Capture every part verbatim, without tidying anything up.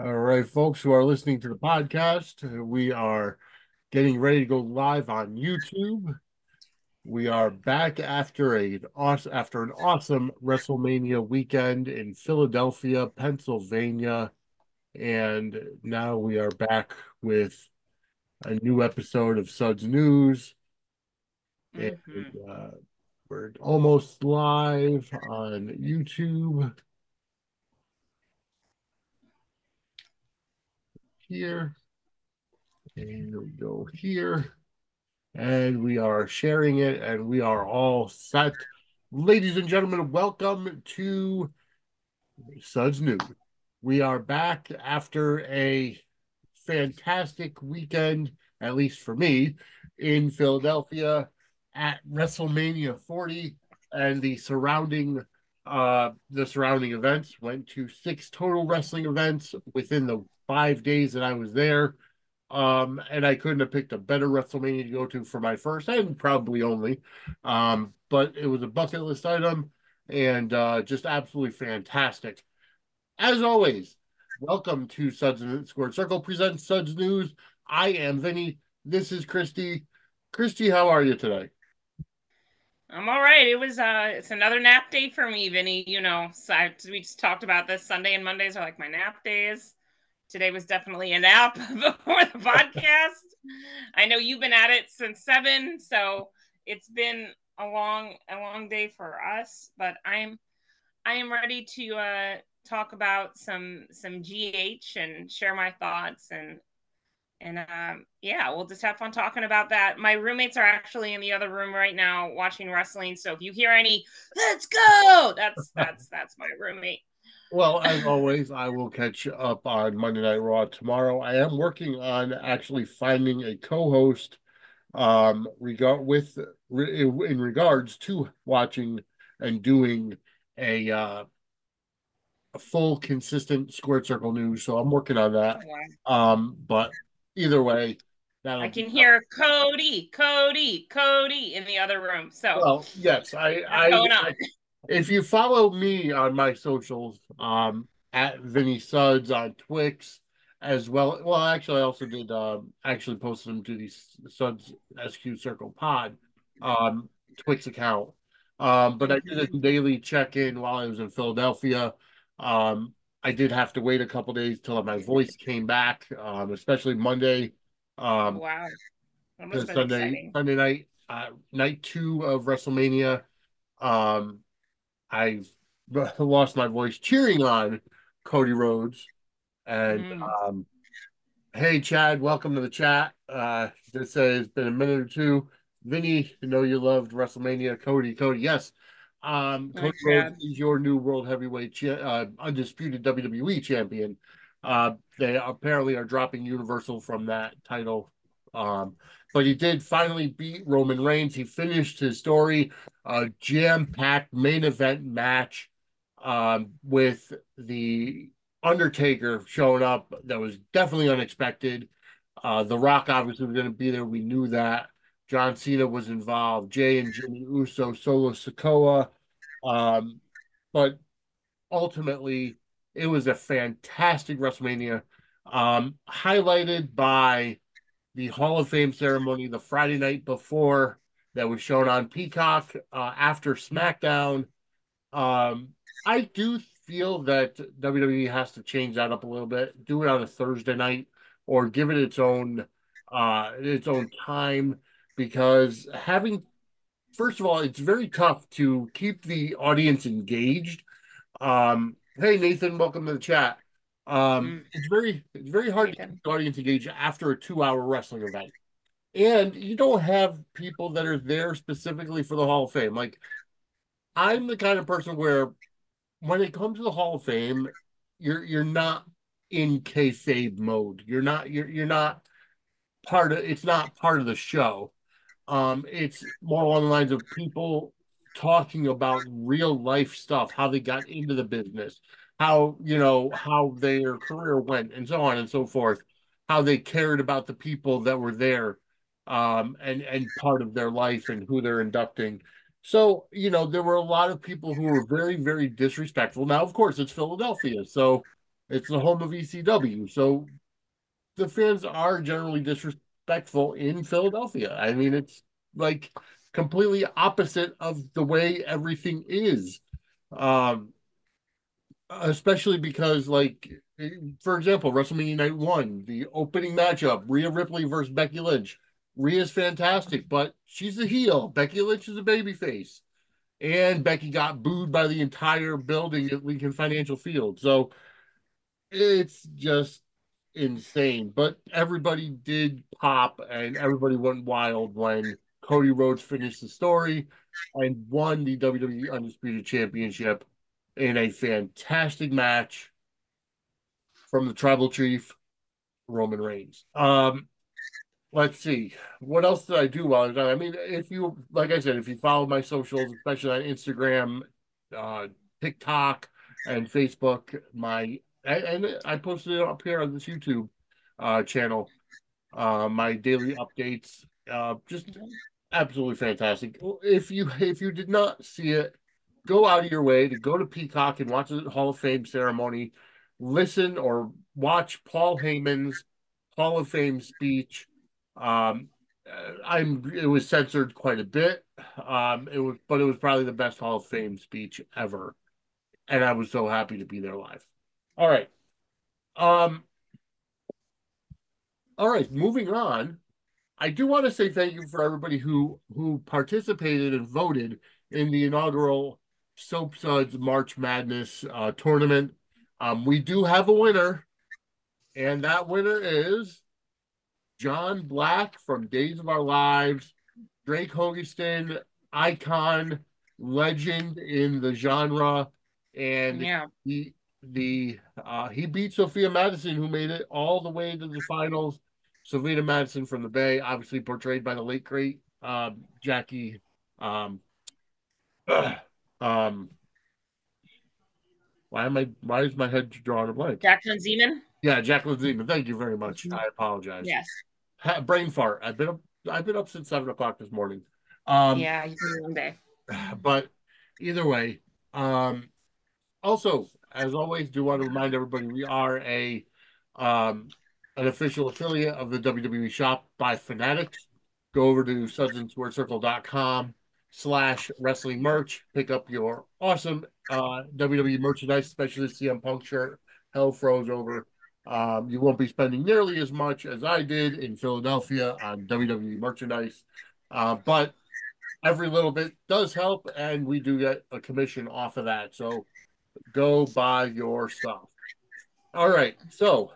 All right, folks who are listening to the podcast, uh, we are getting ready to go live on YouTube. We are back after a awesome after an awesome WrestleMania weekend in Philadelphia, Pennsylvania, and now we are back with a new episode of Suds News, and hmm uh, we're almost live on YouTube here, and we go here. And we are sharing it, and we are all set. Ladies and gentlemen, welcome to Suds News. We are back after a fantastic weekend, at least for me, in Philadelphia at WrestleMania forty and the surrounding uh the surrounding events. Went to six total wrestling events within the five days that I was there. Um, and I couldn't have picked a better WrestleMania to go to for my first and probably only. Um, but it was a bucket list item and uh, just absolutely fantastic. As always, welcome to Suds and Squared Circle presents Suds News. I am Vinny. This is Christy. Christy, how are you today? I'm all right. It was uh it's another nap day for me, Vinny. You know, so I, we just talked about this. Sunday and Mondays are like my nap days. Today was definitely a nap before the podcast. I know you've been at it since seven, so it's been a long, a long day for us. But I'm I am ready to uh talk about some some G H and share my thoughts and And um, yeah, we'll just have fun talking about that. My roommates are actually in the other room right now watching wrestling. So if you hear any "Let's go," that's that's that's my roommate. Well, as always, I will catch up on Monday Night Raw tomorrow. I am working on actually finding a co-host um regard with in regards to watching and doing a uh a full consistent squared circle news, so I'm working on that. Um but either way, that'll I be can up. hear Cody, Cody, Cody in the other room. So Well, yes, I that's I going on. if you follow me on my socials, um at Vinny Suds on Twix as well. Well, actually I also did um actually posted them to the Suds S Q Circle Pod um Twix account. Um, but I did a Mhm. daily check-in while I was in Philadelphia. Um, I did have to wait a couple days till my voice came back, um, especially Monday. Um, Wow, that must the have been Sunday exciting. Sunday night, uh, night two of WrestleMania. Um, I lost my voice cheering on Cody Rhodes. And Mm. um, hey, Chad, welcome to the chat. Uh, just say it's been a minute or two. Vinny, you know you loved WrestleMania. Cody, Cody, yes. Um, Oh, Cody Rhodes God. is your new world heavyweight, cha- uh, undisputed W W E champion. Uh, they apparently are dropping Universal from that title. Um, but he did finally beat Roman Reigns. He finished his story, a jam-packed main event match um, with the Undertaker showing up that was definitely unexpected. Uh, The Rock obviously was going to be there. We knew that. John Cena was involved. Jay and Jimmy Uso, Solo Sikoa. Um, but ultimately, it was a fantastic WrestleMania, um, highlighted by the Hall of Fame ceremony the Friday night before that was shown on Peacock uh, after SmackDown. Um, I do feel that W W E has to change that up a little bit. Do it on a Thursday night or give it its own uh its own time because having first of all, it's very tough to keep the audience engaged. Um, hey Nathan, welcome to the chat. Um, Mm. it's very it's very hard to keep Nathan. the audience engaged after a two hour wrestling event. And you don't have people that are there specifically for the Hall of Fame. Like I'm the kind of person where when it comes to the Hall of Fame, you're you're not in kayfabe mode. You're not you're you're not part of it's not part of the show. Um, it's more along the lines of people talking about real life stuff, how they got into the business, how you know how their career went, and so on and so forth, how they cared about the people that were there, um, and and part of their life and who they're inducting. So, you know, there were a lot of people who were very, very disrespectful. Now, of course, it's Philadelphia, so It's the home of E C W. So the fans are generally disrespectful in Philadelphia. I mean, it's like completely opposite of the way everything is. Um, especially because, like, for example, WrestleMania Night One, the opening matchup, Rhea Ripley versus Becky Lynch. Rhea's fantastic, but she's a heel. Becky Lynch is a babyface, and Becky got booed by the entire building at Lincoln Financial Field. So it's just insane. But everybody did pop, and everybody went wild when Cody Rhodes finished the story and won the W W E Undisputed Championship in a fantastic match from the tribal chief, Roman Reigns. Um, let's see. What else did I do while I was on? I mean, if you, like I said, if you follow my socials, especially on Instagram, uh, TikTok, and Facebook, my, and, and I posted it up here on this YouTube uh, channel, uh, my daily updates, uh, just absolutely fantastic. If you, if you did not see it, go out of your way to go to Peacock and watch the Hall of Fame ceremony, listen or watch Paul Heyman's Hall of Fame speech. Um, uh, I'm it was censored quite a bit. Um, it was, but it was probably the best Hall of Fame speech ever, and I was so happy to be there live. All right, um, all right, moving on. I do want to say thank you for everybody who who participated and voted in the inaugural Soap Suds March Madness uh, tournament. Um, we do have a winner, and that winner is John Black from Days of Our Lives, Drake Hogiston, icon, legend in the genre, and Yeah. he the uh, he beat Sophia Madison, who made it all the way to the finals. Sophia Madison from the Bay, obviously portrayed by the late great um, Jackie. Um, um, why am I? Why is my head drawing a blank? Jacqueline Zeman. Yeah, Jacqueline Zeman. Thank you very much. Mhm. I apologize. Yes. Ha- brain fart. I've been up. I've been up since seven o'clock this morning. Um, Yeah, you can one day. but either way, um, also, as always, do want to remind everybody we are a um, an official affiliate of the W W E Shop by Fanatics. Go over to suds and sports circle dot com slash wrestling merch. Pick up your awesome uh, W W E merchandise, especially the C M Punk shirt. Hell froze over. Um, you won't be spending nearly as much as I did in Philadelphia on W W E merchandise, uh, but every little bit does help, and we do get a commission off of that. So go buy your stuff. All right. So,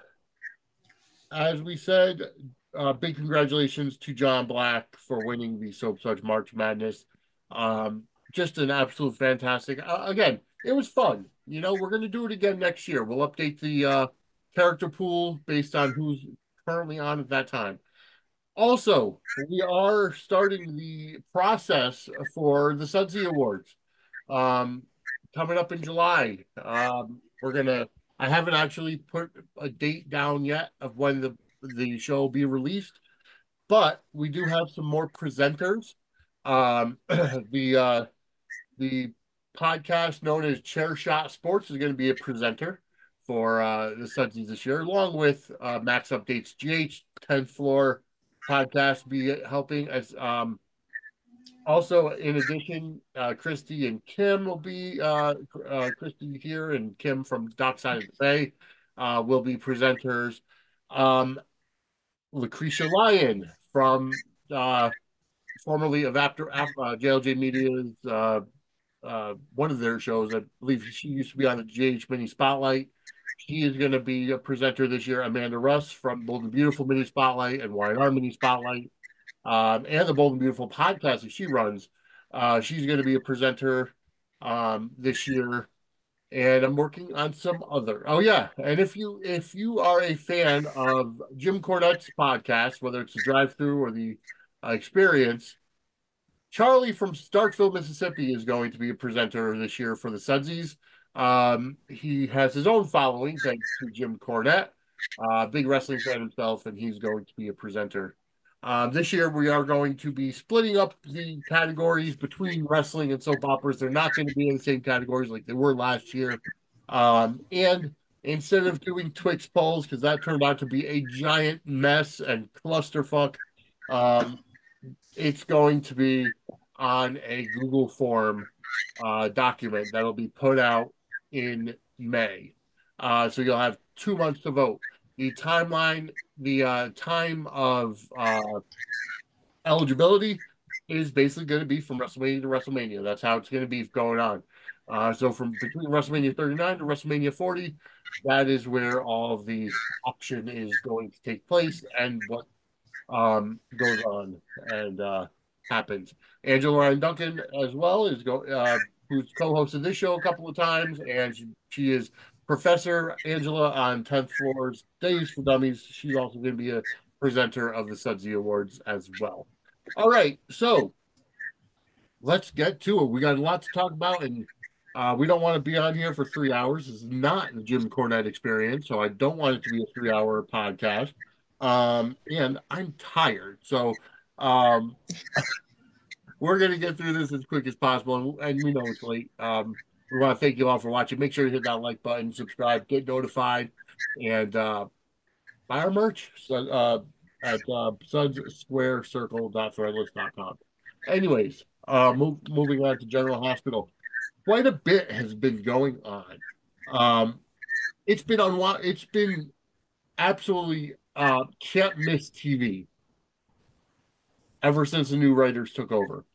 as we said, uh, big congratulations to John Black for winning the Soap Suds March Madness. Um, just an absolute fantastic. Uh, again, it was fun. You know, we're going to do it again next year. We'll update the uh, character pool based on who's currently on at that time. Also, we are starting the process for the Sudsy Awards. Um, coming up in July. Um, we're gonna. I haven't actually put a date down yet of when the the show will be released, but we do have some more presenters. Um, the uh, the podcast known as Chair Shot Sports is going to be a presenter for uh, the Sudsies this year, along with uh, Max Updates G H tenth Floor podcast be helping as um, also, in addition, uh, Christy and Kim will be uh, uh, Christy here and Kim from Dockside of the Bay uh, will be presenters. Um, Lucretia Lyon from uh, formerly of After uh, J L J Media's uh, uh, one of their shows. I believe she used to be on the G H Mini Spotlight. She is going to be a presenter this year. Amanda Russ from Bold and Beautiful Mini Spotlight and Y and R Mini Spotlight um, and the Bold and Beautiful podcast that she runs. Uh, she's going to be a presenter um, this year, and I'm working on some other. Oh yeah, and if you if you are a fan of Jim Cornette's podcast, whether it's the Drive Through or the uh, Experience, Charlie from Starkville, Mississippi, is going to be a presenter this year for the Sudsies. Um, he has his own following thanks to Jim Cornette, uh, big wrestling fan himself, and he's going to be a presenter. Um, this year, we are going to be splitting up the categories between wrestling and soap operas. They're not going to be in the same categories like they were last year. Um, and instead of doing Twix polls, because that turned out to be a giant mess and clusterfuck, um, it's going to be on a Google form uh, document that'll be put out in May. Uh, so you'll have two months to vote. The timeline, the uh, time of uh, eligibility is basically going to be from WrestleMania to WrestleMania. That's how it's going to be going on. Uh, so from between WrestleMania thirty-nine to WrestleMania forty, that is where all of the action is going to take place and what um, goes on and uh, happens. Angela Ryan Duncan as well is go uh, who's co-hosted this show a couple of times, and she, she is Professor Angela on tenth Floor's Days for Dummies. She's also going to be a presenter of the Sudsy Awards as well. All right, so let's get to it. We got a lot to talk about, and uh, we don't want to be on here for three hours. This is not the Jim Cornette experience, so I don't want it to be a three-hour podcast. Um, and I'm tired, so um, we're gonna get through this as quick as possible. And, and we know it's late. Um, we want to thank you all for watching. Make sure you hit that like button, subscribe, get notified, and uh, buy our merch. So, uh, at uh, suds square circle dot threadless dot com. Anyways, uh, move, moving on to General Hospital. Quite a bit has been going on. Um, it's been on. It's been absolutely uh, can't miss T V ever since the new writers took over.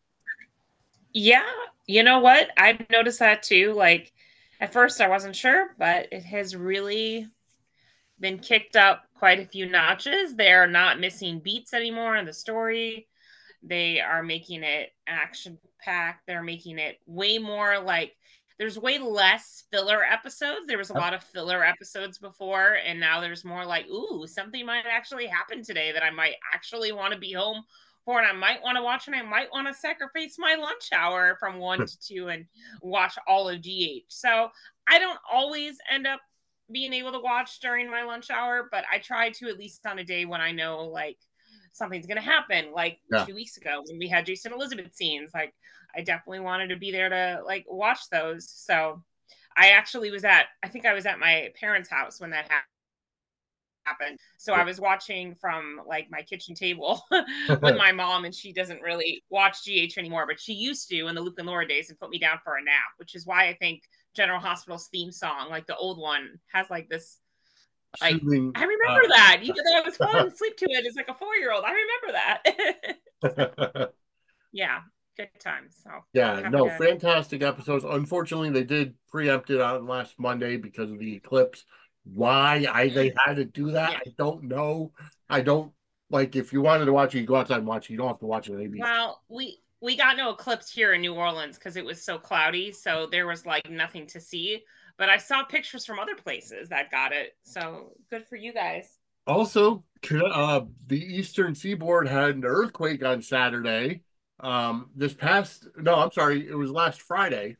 Yeah, you know what? I've noticed that too. Like at first, I wasn't sure, but it has really been kicked up quite a few notches. They're not missing beats anymore in the story. They are making it action packed. They're making it way more like there's way less filler episodes. There was a lot of filler episodes before, and now there's more like, ooh, something might actually happen today that I might actually want to be home for, and I might want to watch, and I might want to sacrifice my lunch hour from one to two and watch all of G H. So I don't always end up being able to watch during my lunch hour, but I try to at least on a day when I know like something's going to happen. Like yeah. two weeks ago when we had Jason Elizabeth scenes, like I definitely wanted to be there to like watch those. So I actually was at, I think I was at my parents' house when that happened. happened. So yeah. I was watching from like my kitchen table with my mom, and she doesn't really watch G H anymore, but she used to in the Luke and Laura days and put me down for a nap, which is why I think General Hospital's theme song, like the old one, has like this like Soothing, I remember uh, that. Even though I was falling asleep to it as like a four-year-old, I remember that. So, yeah, good times. So yeah, no, to... fantastic episodes. Unfortunately, they did preempt it on last Monday because of the eclipse. Why I they had to do that, yeah. I don't know. I don't like if you wanted to watch it, you go outside and watch it. You don't have to watch it on A B C. Well, we we got no eclipse here in New Orleans because it was so cloudy, so there was like nothing to see. But I saw pictures from other places that got it, so good for you guys. Also, uh, the Eastern Seaboard had an earthquake on Saturday. Um, this past no, I'm sorry, it was last Friday,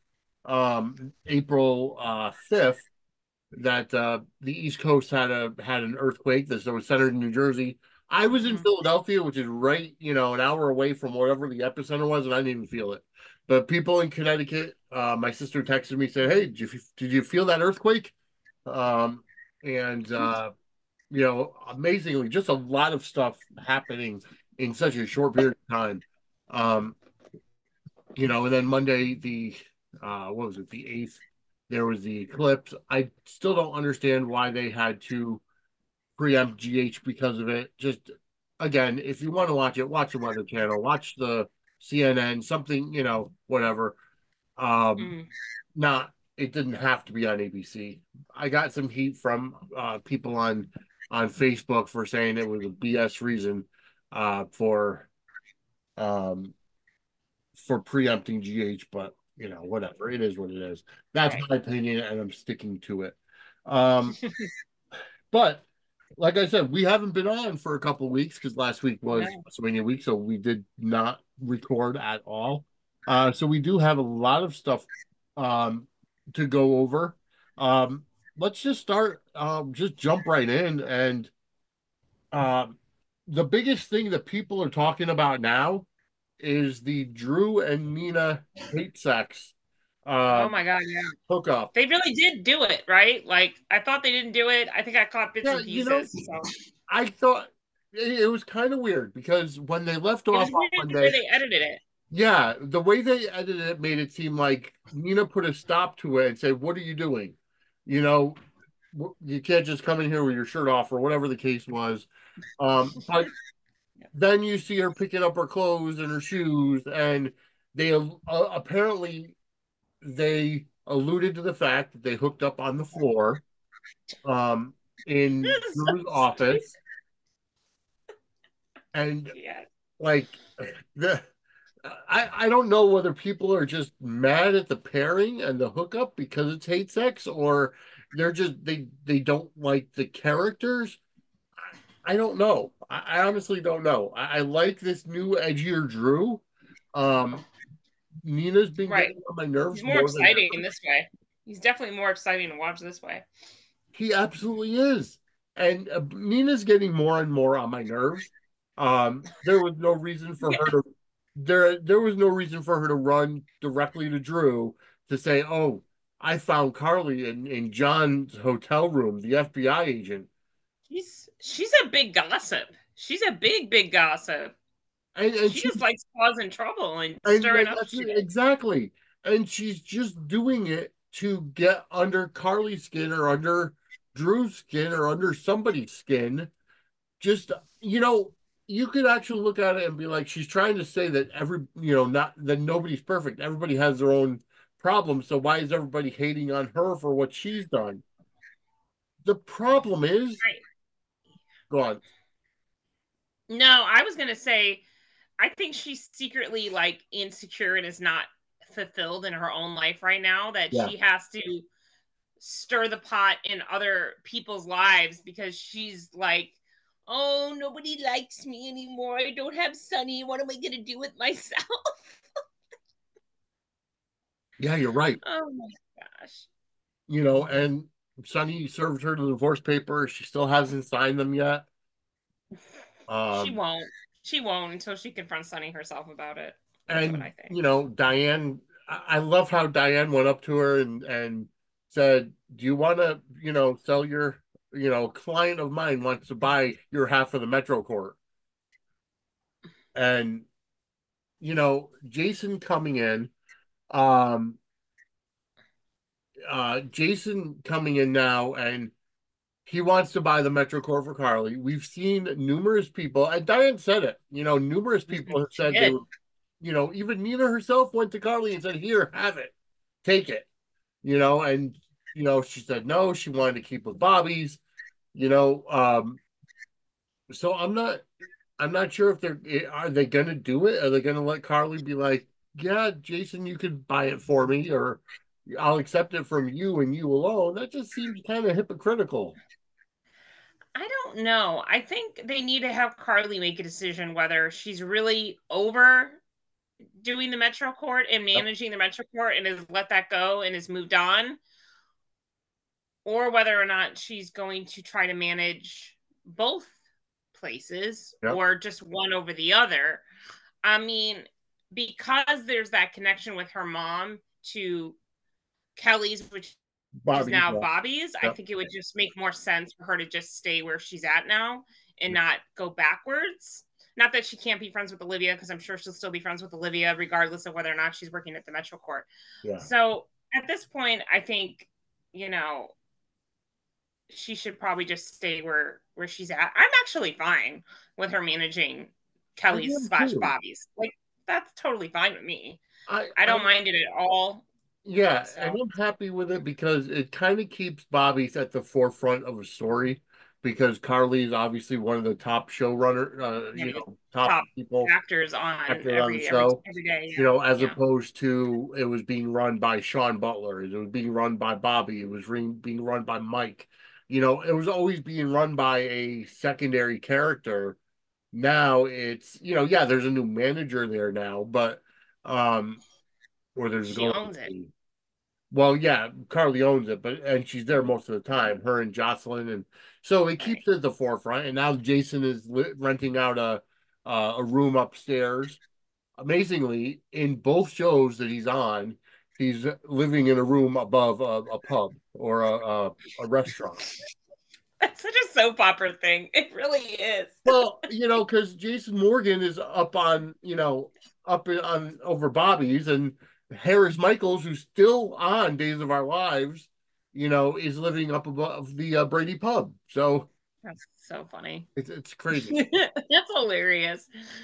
um, April uh, fifth. That uh, the East Coast had a had an earthquake that was centered in New Jersey. I was in mm-hmm. Philadelphia, which is right, you know, an hour away from whatever the epicenter was, and I didn't even feel it. But people in Connecticut, uh, my sister texted me, said, "Hey, did you did you feel that earthquake?" Um, and uh, you know, amazingly, just a lot of stuff happening in such a short period of time. Um, you know, and then Monday, the uh, what was it, the eighth? There was the eclipse. I still don't understand why they had to preempt G H because of it. Just again, if you want to watch it, watch the Weather Channel, watch the C N N, something, you know, whatever. Um, mm. Not it didn't have to be on A B C. I got some heat from uh, people on on Facebook for saying it was a B S reason uh, for um, for preempting G H, but you know, whatever. It is what it is. That's right. My opinion, and I'm sticking to it. Um, but like I said, we haven't been on for a couple of weeks because last week was yeah. WrestleMania week, so we did not record at all. Uh, so we do have a lot of stuff um, to go over. Um, let's just start. Um, just jump right in, and uh, the biggest thing that people are talking about now is the Drew and Nina hate sex uh, Oh my God, yeah. hookup. They really did do it, right? Like I thought they didn't do it. I think I caught bits Yeah, and you know, pieces. So I thought it, it was kind of weird because when they left it off was on weird the way Monday, they edited it. yeah, the way they edited it made it seem like Nina put a stop to it and said, "What are you doing? You know, you can't just come in here with your shirt off or whatever the case was." Um, but then you see her picking up her clothes and her shoes, and they uh, apparently they alluded to the fact that they hooked up on the floor um, in This is so Drew's stupid. office, and Yeah. like the I, I don't know whether people are just mad at the pairing and the hookup because it's hate sex, or they're just they they don't like the characters. I don't know. I, I honestly don't know. I, I like this new edgier Drew. Um, Nina's been Right. getting on my nerves He's more more than exciting ever. this way. He's definitely more exciting to watch this way. He absolutely is. And uh, Nina's getting more and more on my nerves. Um, there was no reason for Yeah. her to there there was no reason for her to run directly to Drew to say, "Oh, I found Carly in in John's hotel room, the F B I agent." She's she's a big gossip. She's a big, big gossip. And and She she just likes causing trouble and and stirring that- up that's it, shit. exactly. And she's just doing it to get under Carly's skin or under Drew's skin or under somebody's skin. Just, you know, you could actually look at it and be like, she's trying to say that every, you know, not that nobody's perfect. Everybody has their own problems. So why is everybody hating on her for what she's done? The problem is, Right. go on. No, I was gonna say I think she's secretly like insecure and is not fulfilled in her own life right now, that Yeah. she has to stir the pot in other people's lives because she's like, oh, nobody likes me anymore. I don't have Sunny. What am I going to do with myself? Yeah, you're right. Oh my gosh. You know, and Sonny served her the divorce papers. She still hasn't signed them yet. She Um, won't. She won't until she confronts Sunny herself about it. That's what and I think. you know, Diane, I, I love how Diane went up to her and and said, "Do you want to, you know, sell your, you know, client of mine wants to buy your half of the Metro Court." And you know, Jason coming in, um, uh, Jason coming in now, and he wants to buy the Metro Court for Carly. We've seen numerous people, and Diane said it. You know, numerous people have She said they did. would. You know, even Nina herself went to Carly and said, "Here, have it, take it." You know, and you know, she said no, she wanted to keep with Bobby's, you know. Um, so I'm not I'm not sure if they're are they gonna do it? Are they gonna let Carly be like, yeah, Jason, you could buy it for me, or I'll accept it from you and you alone? That just seems kind of hypocritical. I don't know. I think they need to have Carly make a decision whether she's really over doing the Metro Court and Yep. managing the Metro Court and has let that go and has moved on, or whether or not she's going to try to manage both places Yep. or just one over the other. I mean, because there's that connection with her mom to Kelly's, which is Bobby. now Yep. Bobby's, I Yep. think it would just make more sense for her to just stay where she's at now and not go backwards. Not that she can't be friends with Olivia, because I'm sure she'll still be friends with Olivia, regardless of whether or not she's working at the Metro Court. Yeah. So at this point, I think, you know, she should probably just stay where where she's at. I'm actually fine with her managing I Kelly's am slash too. Bobby's. Like that's totally fine with me. I I I don't mind it at all. Yeah, and So I'm happy with it because it kind of keeps Bobby's at the forefront of a story because Carly is obviously one of the top showrunner, uh, you many know, top top people actors on actors on the every every show, every day. you know, as Yeah, opposed to it was being run by Sean Butler, it was being run by Bobby, it was re being run by Mike. You know, it was always being run by a secondary character. Now it's, you know, yeah, there's a new manager there now, but um, or there's she going to owns it. be. Well, yeah, Carly owns it, but and she's there most of the time, her and Jocelyn, and so it Right. keeps it at the forefront. And now Jason is li renting out a uh, a room upstairs. Amazingly, in both shows that he's on, He's living in a room above a, a pub or a, a, a restaurant. That's such a soap opera thing. It really is. Well, you know, because Jason Morgan is up on, you know, up in, on over Bobby's, and Harris Michaels, who's still on Days of Our Lives, you know, is living up above the uh, Brady pub. So That's so funny. it's it's crazy. That's hilarious.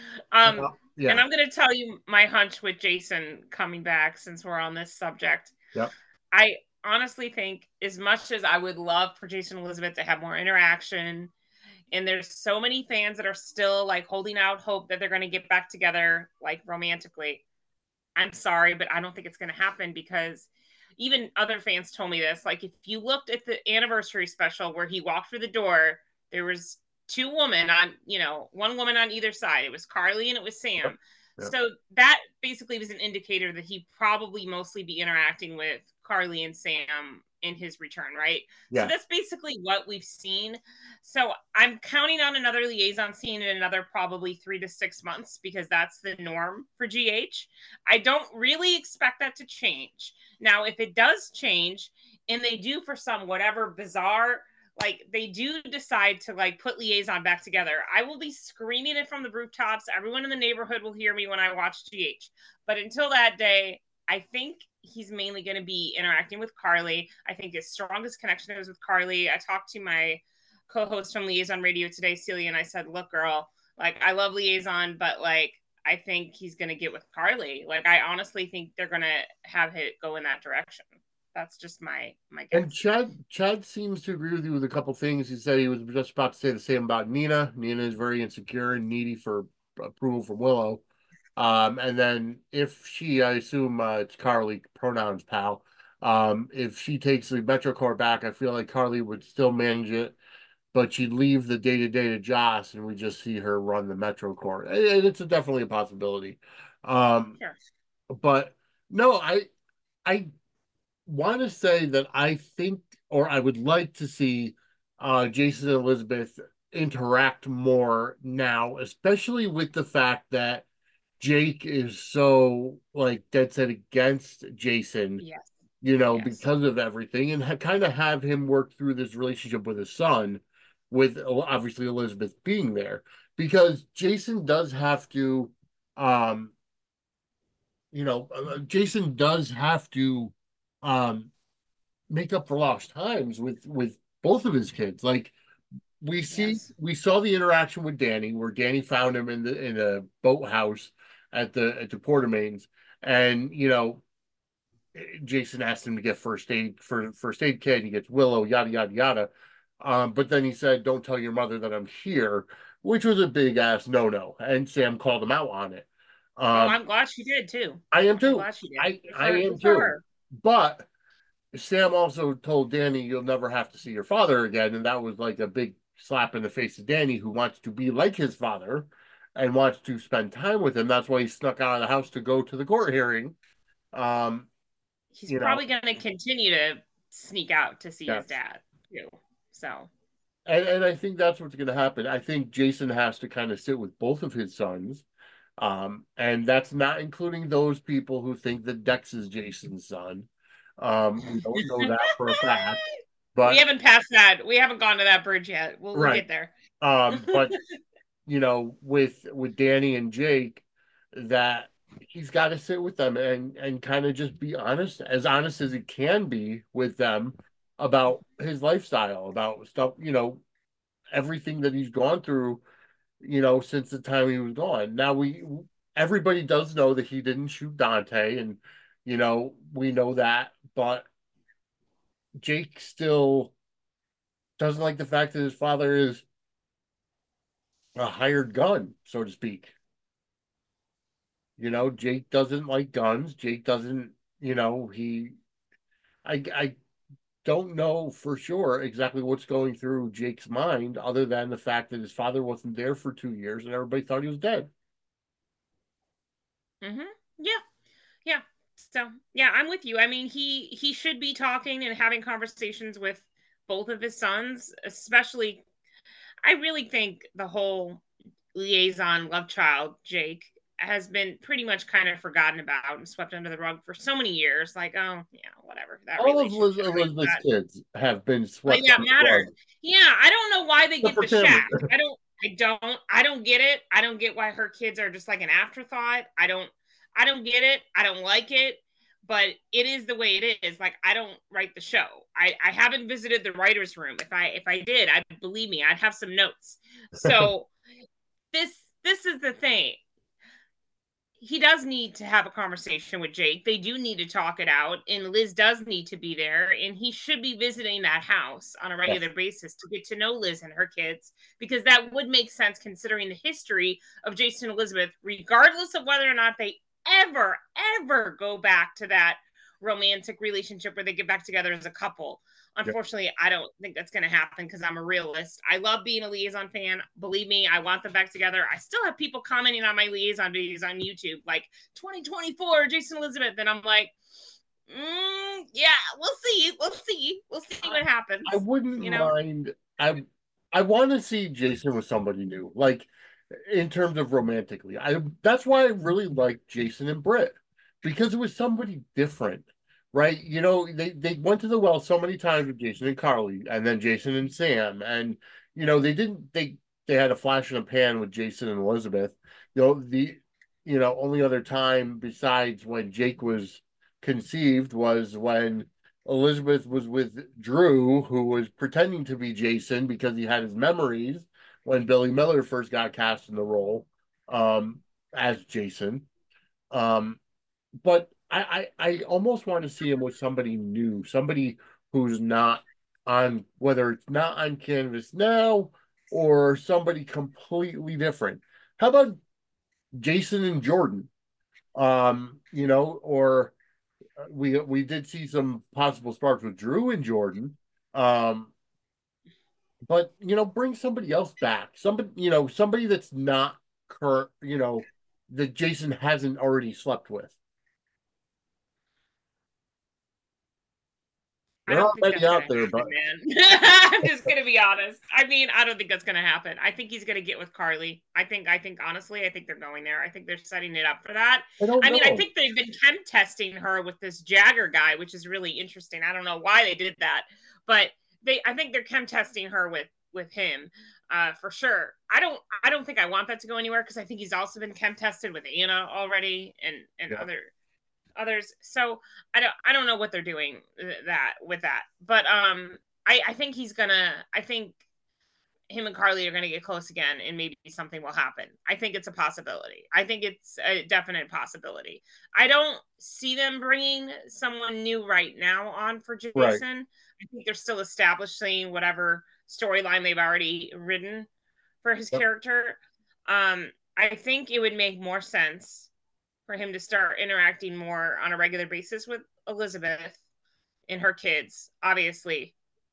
Um, Uh, and yeah. I'm gonna tell you my hunch with Jason coming back since we're on this subject. Yep. I honestly think, as much as I would love for Jason and Elizabeth to have more interaction, and there's so many fans that are still like holding out hope that they're going to get back together like romantically. I'm sorry, but I don't think it's going to happen, because even other fans told me this. Like, if you looked at the anniversary special where he walked through the door, there was two women on, you know, one woman on either side. It was Carly and it was Yep. Sam. Yep. So that basically was an indicator that he'd probably mostly be interacting with Carly and Sam in his return, right? Yeah. So that's basically what we've seen. So I'm counting on another liaison scene in another probably three to six months, because that's the norm for G H. I don't really expect that to change. Now, if it does change, and they do, for some whatever bizarre, like they do decide to like put liaison back together, I will be screaming it from the rooftops. Everyone in the neighborhood will hear me when I watch G H. But until that day, I think he's mainly going to be interacting with Carly. I think his strongest connection is with Carly. I talked to my co-host from Liaison Radio today, Celia, and I said, look, girl, like, I love Liaison, but like, I think he's going to get with Carly. Like, I honestly think they're going to have it go in that direction. That's just my my guess. And Chad Chad seems to agree with you with a couple things. He said he was just about to say the same about Nina. Nina is very insecure and needy for approval from Willow. Um, and then if she, I assume uh, it's Carly, pronouns pal. Um, if she takes the Metro Court back, I feel like Carly would still manage it, but she'd leave the day to day to Joss, and we just see her run the Metro Court. And it's a, definitely a possibility. Um, Sure. but no, I I want to say that I think, or I would like to see uh, Jason and Elizabeth interact more now, especially with the fact that Jake is so like dead set against Jason, Yes. you know, Yes. because of everything, and ha- kind of have him work through this relationship with his son, with obviously Elizabeth being there, because Jason does have to, um, you know, uh, Jason does have to, um, make up for lost times with with both of his kids. Like we see, Yes. we saw the interaction with Danny, where Danny found him in the in a boathouse at the at the Portamains, and you know, Jason asked him to get first aid for first aid kit. He gets Willow, yada yada yada. Um, but then he said, "Don't tell your mother that I'm here," which was a big ass no no, and Sam called him out on it. Oh, Um, I'm glad she did too. I am I'm too. glad she did. I Good I for, am good for too. her. But Sam also told Danny, "You'll never have to see your father again," and that was like a big slap in the face to Danny, who wants to be like his father and wants to spend time with him. That's why he snuck out of the house to go to the court hearing. Um, He's you know, probably going to continue to sneak out to see his yes. dad too. So, And and I think that's what's going to happen. I think Jason has to kind of sit with both of his sons. Um, and that's not including those people who think that Dex is Jason's son. Um, we don't know that for a fact, we but haven't passed that. We haven't gone to that bridge yet. We'll, we'll right. get there. Um, but you know, with with Danny and Jake, that he's got to sit with them and and kind of just be honest, as honest as he can be with them about his lifestyle, about stuff, you know, everything that he's gone through, you know, since the time he was gone. Now we everybody does know that he didn't shoot Dante, and you know, we know that, but Jake still doesn't like the fact that his father is a hired gun, so to speak. You know, Jake doesn't like guns. Jake doesn't, you know, he I I don't know for sure exactly what's going through Jake's mind, other than the fact that his father wasn't there for two years and everybody thought he was dead. Mm-hmm. Yeah. Yeah. So, yeah, I'm with you. I mean, he he should be talking and having conversations with both of his sons, especially. I really think the whole liaison love child, Jake, has been pretty much kind of forgotten about and swept under the rug for so many years. Like, oh, yeah, whatever. That All of Liz- relationship. Like Elizabeth's that. kids have been Like swept that under the rug, mattered. Yeah, I don't know why they except get for the Cameron. shack. I don't I don't I don't get it. I don't get why her kids are just like an afterthought. I don't I don't get it. I don't like it. But it is the way it is. Like I don't write the show. I, I haven't visited the writer's room. If I if I did, I believe me, I'd have some notes. So this this is the thing. He does need to have a conversation with Jake. They do need to talk it out, and Liz does need to be there, and he should be visiting that house on a regular Yes. basis to get to know Liz and her kids, because that would make sense considering the history of Jason and Elizabeth, regardless of whether or not they ever, ever go back to that romantic relationship where they get back together as a couple. Unfortunately, I don't think that's going to happen because I'm a realist. I love being a Liaison fan. Believe me, I want them back together. I still have people commenting on my Liaison videos on YouTube, like twenty twenty-four, Jason Elizabeth. And I'm like, mm, yeah, we'll see. We'll see. We'll see what happens. I wouldn't you know? mind. I I want to see Jason with somebody new, like in terms of romantically. I That's why I really like Jason and Britt, because it was somebody different, right? You know, they they went to the well so many times with Jason and Carly, and then Jason and Sam, and you know they didn't they they had a flash in a pan with Jason and Elizabeth. You know the you know only other time besides when Jake was conceived was when Elizabeth was with Drew, who was pretending to be Jason because he had his memories when Billy Miller first got cast in the role um, as Jason. Um, but I, I, I almost want to see him with somebody new, somebody who's not on, whether it's not on canvas now or somebody completely different. How about Jason and Jordan? Um, you know, or we we did see some possible sparks with Drew and Jordan. Um, but you know, bring somebody else back. Somebody, you know, somebody that's not current, you know, that Jason hasn't already slept with. I There don't aren't think many that's gonna out there, but happen, man. I'm just gonna be honest. I mean, I don't think that's gonna happen. I think he's gonna get with Carly. I think, I think honestly, I think they're going there. I think they're setting it up for that. I don't I mean, I know. think they've been chem testing her with this Jagger guy, which is really interesting. I don't know why they did that, but they, I think they're chem testing her with with him, uh, for sure. I don't, I don't think I want that to go anywhere because I think he's also been chem tested with Anna already and and Yeah. other others. So I don't I don't know what they're doing that with that. But um I, I think he's gonna I think him and Carly are gonna get close again and maybe something will happen. I think it's a possibility. I think it's a definite possibility. I don't see them bringing someone new right now on for Right. Jason. I think they're still establishing whatever storyline they've already written for his Yep. character. Um, I think it would make more sense for him to start interacting more on a regular basis with Elizabeth and her kids. Obviously,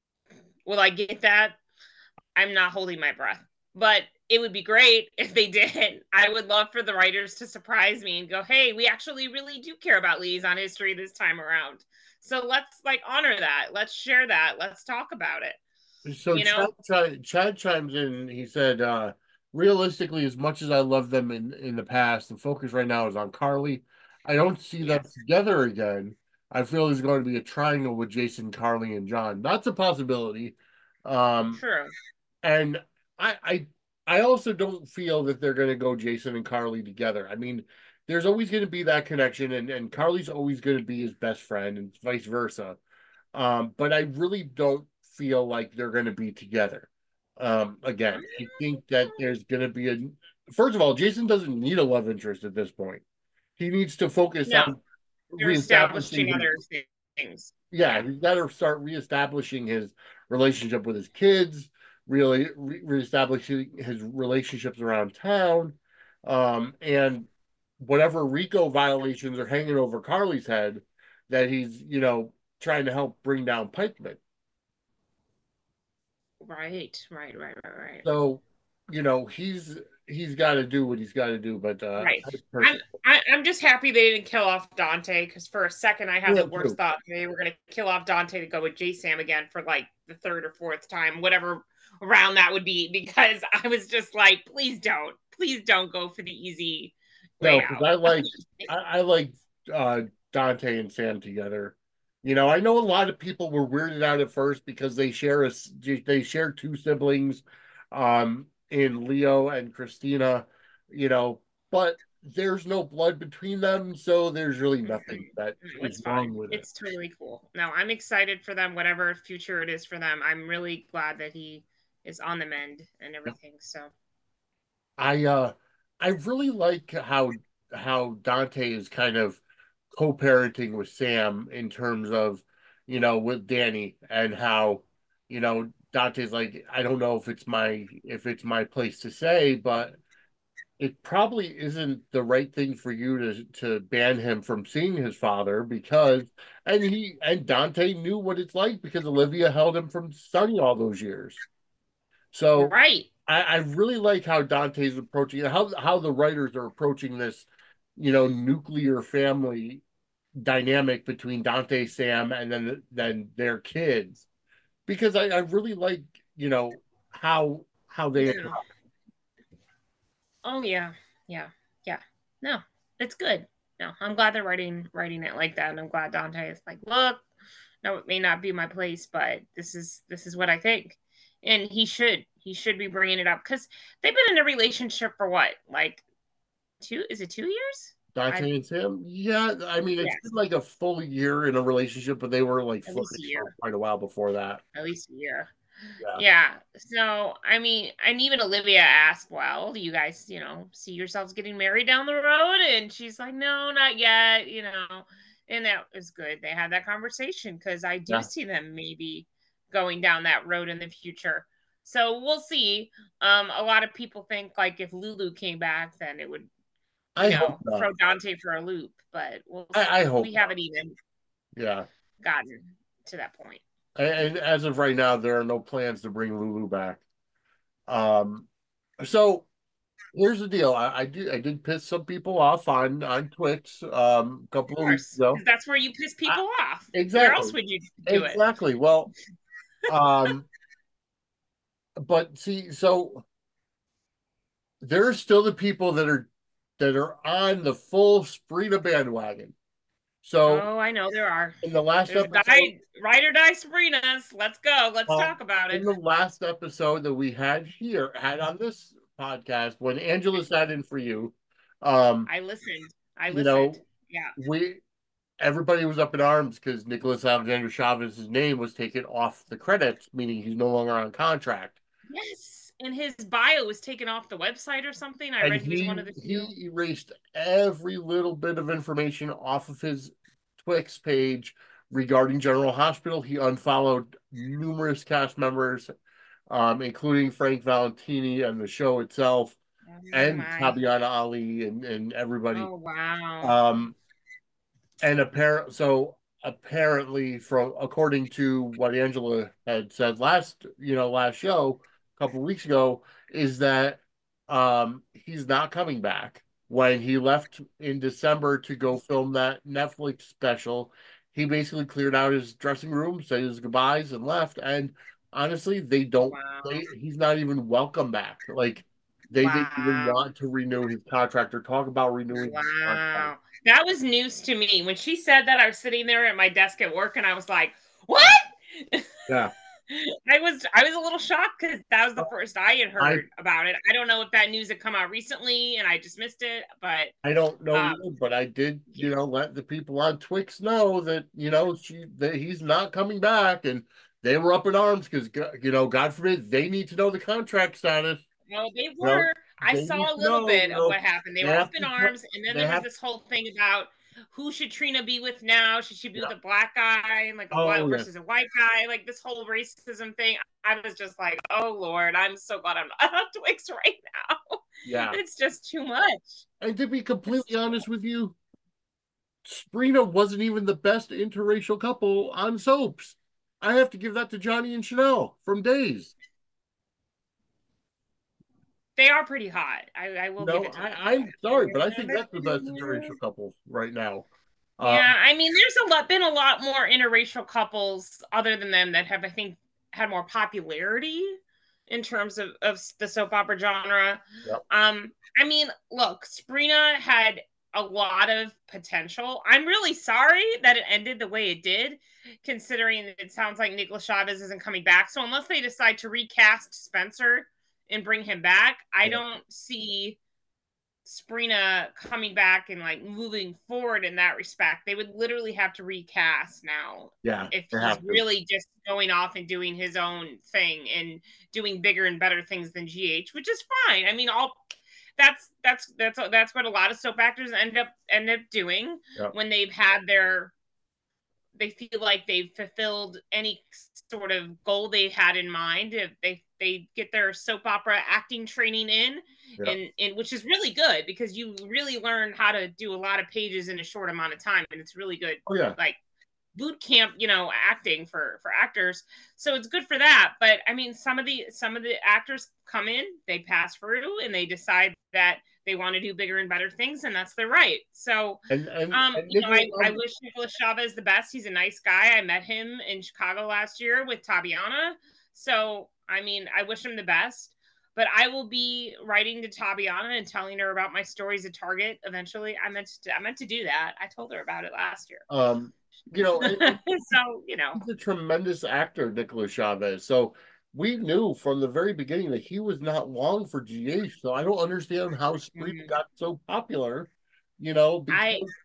will I get that? I'm not holding my breath, but it would be great if they did. I would love for the writers to surprise me and go, hey, we actually really do care about Liaison history this time around. So let's like honor that. Let's share that. Let's talk about it. So You Chad, know? Chad, Chad chimes in. He said, uh, realistically, as much as I love them in in the past, the focus right now is on Carly. I don't see them Yes. together again. I feel there's going to be a triangle with Jason, Carly, and John. That's a possibility. Um, True. and I, I, I also don't feel that they're going to go Jason and Carly together. I mean, there's always going to be that connection, and and Carly's always going to be his best friend, and vice versa. Um, but I really don't feel like they're going to be together. Um, again, I think that there's going to be a. First of all, Jason doesn't need a love interest at this point. He needs to focus No, on you're reestablishing establishing his. other things. Yeah, Yeah. he's got to start reestablishing his relationship with his kids, really re- reestablishing his relationships around town, um, and whatever RICO violations are hanging over Carly's head that he's, you know, trying to help bring down Pikeman. Right, right, right, right, right. So, you know, he's he's got to do what he's got to do. But uh, Right. I'm person, I, I'm just happy they didn't kill off Dante because for a second I had yeah, the worst too. thought they were gonna kill off Dante to go with J Sam again for like the third or fourth time, whatever round that would be, because I was just like, please don't, please don't go for the easy play No, because out. I like I, I like uh Dante and Sam together. You know, I know a lot of people were weirded out at first because they share a s- they share two siblings, um, in Leo and Christina. You know, but there's no blood between them, so there's really nothing that No, it's is fine. wrong with it. It's totally cool. No, I'm excited for them, whatever future it is for them. I'm really glad that he is on the mend and everything. So I uh I really like how how Dante is kind of co-parenting with Sam in terms of, you know, with Danny and how, you know, Dante's like, I don't know if it's my if it's my place to say, but it probably isn't the right thing for you to to ban him from seeing his father because and he and Dante knew what it's like because Olivia held him from Sonny all those years. So right. I, I really like how Dante's approaching it, how how the writers are approaching this, you know, nuclear family dynamic between Dante, Sam, and then then their kids. Because I, I really like, you know, how how they Yeah. interact. Oh yeah. Yeah. Yeah. No, it's good. No, I'm glad they're writing writing it like that. And I'm glad Dante is like, look, no, it may not be my place, but this is this is what I think. And he should he should be bringing it up because they've been in a relationship for what, like two? Is it two years? I Dante and Sam, yeah, I mean, it's been yes, like a full year in a relationship, but they were like at least a flirting for year. quite a while before that. At least a year. Yeah. Yeah. So, I mean, and even Olivia asked, well, do you guys, you know, see yourselves getting married down the road? And she's like, no, not yet, you know. And that was good. They had that conversation because I do Yeah. see them maybe going down that road in the future. So we'll see. Um, a lot of people think like if Lulu came back, then it would, you I hope know, not. throw Dante for a loop. But we'll, I, I hope we not. haven't even Yeah. gotten to that point. And, and as of right now, there are no plans to bring Lulu back. Um, so here's the deal. I, I did I did piss some people off on on Twix um a couple Of of weeks course, ago. because that's where you piss I, people off. Where else exactly. would you do it? Exactly. Well, um, but see, so there are still the people that are that are on the full Sprita bandwagon. So Oh, I know there are. in the last There's episode, die, ride or die Sabrinas. Let's go. Let's uh, talk about it. in the last episode that we had here, had on this podcast, when Angela sat in for you, um, I listened. I you listened. know, Yeah. we everybody was up in arms because Nicholas Alexander Chavez's name was taken off the credits, meaning he's no longer on contract. Yes. And his bio was taken off the website or something. I And read he was he one of the few. he erased every little bit of information off of his Twix page regarding General Hospital. He unfollowed numerous cast members, um, including Frank Valentini and the show itself, Oh and my. Tabiana Ali and, and everybody. Oh wow. Um, and apparent so apparently, from according to what Angela had said last, you know, last show a couple of weeks ago, is that um he's not coming back. When he left in December to go film that Netflix special, he basically cleared out his dressing room, said his goodbyes, and left. And honestly, they don't. Wow. They he's not even welcome back. Like they didn't even Wow. want to renew his contract or talk about renewing his contract. Wow. That was news to me. When she said that, I was sitting there at my desk at work and I was like, what? Yeah. I was I was a little shocked because that was the first I had I heard about it. I don't know if that news had come out recently and I just missed it, but I don't know um either, but I did, yeah. you know, let the people on Twix know that, you know, she that he's not coming back, and they were up in arms because, you know, God forbid they need to know the contract status. Well, they You know, were. I they need saw a to little know. You bit of know, what happened. They they were up have in to. Put, arms, and then they there was have. this whole thing about who should Trina be with now? Should she be with Yeah. a black guy and like a white Oh yes. versus a white guy? Like this whole racism thing. I was just like, oh Lord, I'm so glad I'm not on Twix right now. Yeah. It's just too much. And to be It's completely too honest with you, Sabrina wasn't even the best interracial couple on soaps. I have to give that to Johnny and Chanel from Days. They are pretty hot. I, I will give No, it to them for I, I'm sorry, but I think that's the best that. interracial couple right now. Uh, Yeah, I mean, there's a lot been a lot more interracial couples other than them that have, I think, had more popularity. in terms of, of the soap opera genre. Yep. Um, I mean, look, Sabrina had a lot of potential. I'm really sorry that it ended the way it did, considering it sounds like Nicolas Chavez isn't coming back. So unless they decide to recast Spencer and bring him back, I Yep. don't see Sabrina coming back and like moving forward in that respect. They would literally have to recast now Yeah, if they he's have to. really just going off and doing his own thing and doing bigger and better things than G H, which is fine. I mean, all that's that's that's that's what a lot of soap actors end up end up doing Yep. when they've had their they feel like they've fulfilled any sort of goal they had in mind. If they they get their soap opera acting training in, Yep. and, and which is really good because you really learn how to do a lot of pages in a short amount of time, and it's really good. Oh yeah. Like boot camp, you know, acting for for actors. So it's good for that. But I mean, some of the some of the actors come in, they pass through, and they decide that they want to do bigger and better things, and that's their right. So, And and, um, and you know, Nicholas, I, I wish Nicolas Chavez the best. He's a nice guy. I met him in Chicago last year with Tabiana. So, I mean, I wish him the best. But I will be writing to Tabiana and telling her about my stories at Target eventually. I meant to I meant to do that. I told her about it last year. um, you know, and, and So, you know. he's a tremendous actor, Nicholas Chavez. So we knew from the very beginning that he was not long for G H. So I don't understand how Spring Mm, got so popular, you know, I because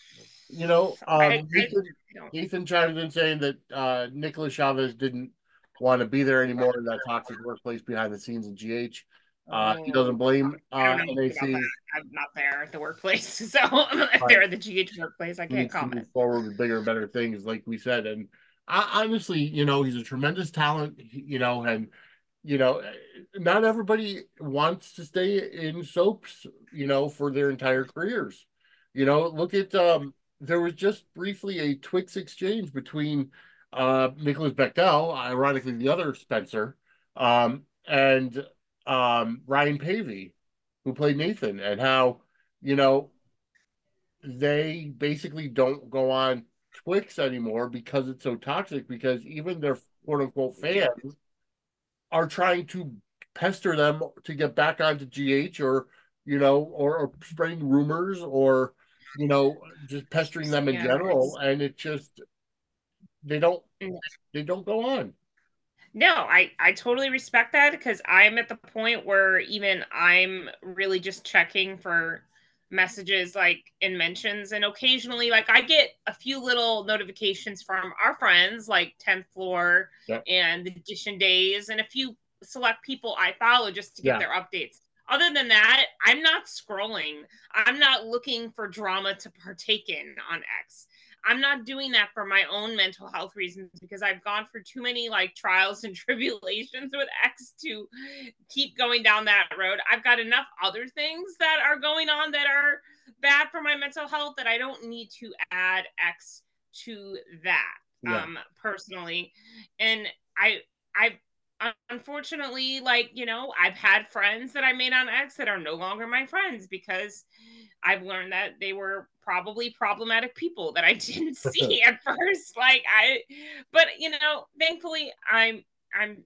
you know, I um, I Ethan, don't. Ethan chimed in saying that uh, Nicholas Chavez didn't want to be there anymore in that toxic workplace behind the scenes in G H. Uh, he Oh, doesn't blame I don't uh, know about that. N A C. I'm not there at the workplace, so if Right. they're at the G H workplace, I can't Needs to comment. move forward with bigger and better things, like we said. And I, honestly, you know, he's a tremendous talent, you know, and you know, not everybody wants to stay in soaps, you know, for their entire careers. You know, look at um there was just briefly a Twix exchange between uh Nicholas Bechdel, ironically the other Spencer, um, and um Ryan Pavey, who played Nathan, and how, you know, they basically don't go on Twix anymore because it's so toxic, because even their quote unquote Yeah. fans are trying to pester them to get back onto G H, or you know, or, or spreading rumors, or you know, just pestering them in Yeah, general, it's and it just they don't mm. they don't go on. No, I I totally respect that because I'm at the point where even I'm really just checking for messages like in mentions, and occasionally like I get a few little notifications from our friends like tenth floor Yeah, and the Edition Days and a few select people I follow just to get yeah, their updates. Other than that, I'm not scrolling. I'm not looking for drama to partake in on X. I'm not doing that for my own mental health reasons because I've gone through too many like trials and tribulations with X to keep going down that road. I've got enough other things that are going on that are bad for my mental health that I don't need to add X to that yeah. um personally. And I I unfortunately, like, you know, I've had friends that I made on X that are no longer my friends because I've learned that they were probably problematic people that I didn't see at first. Like I, but you know, thankfully, I'm, I'm,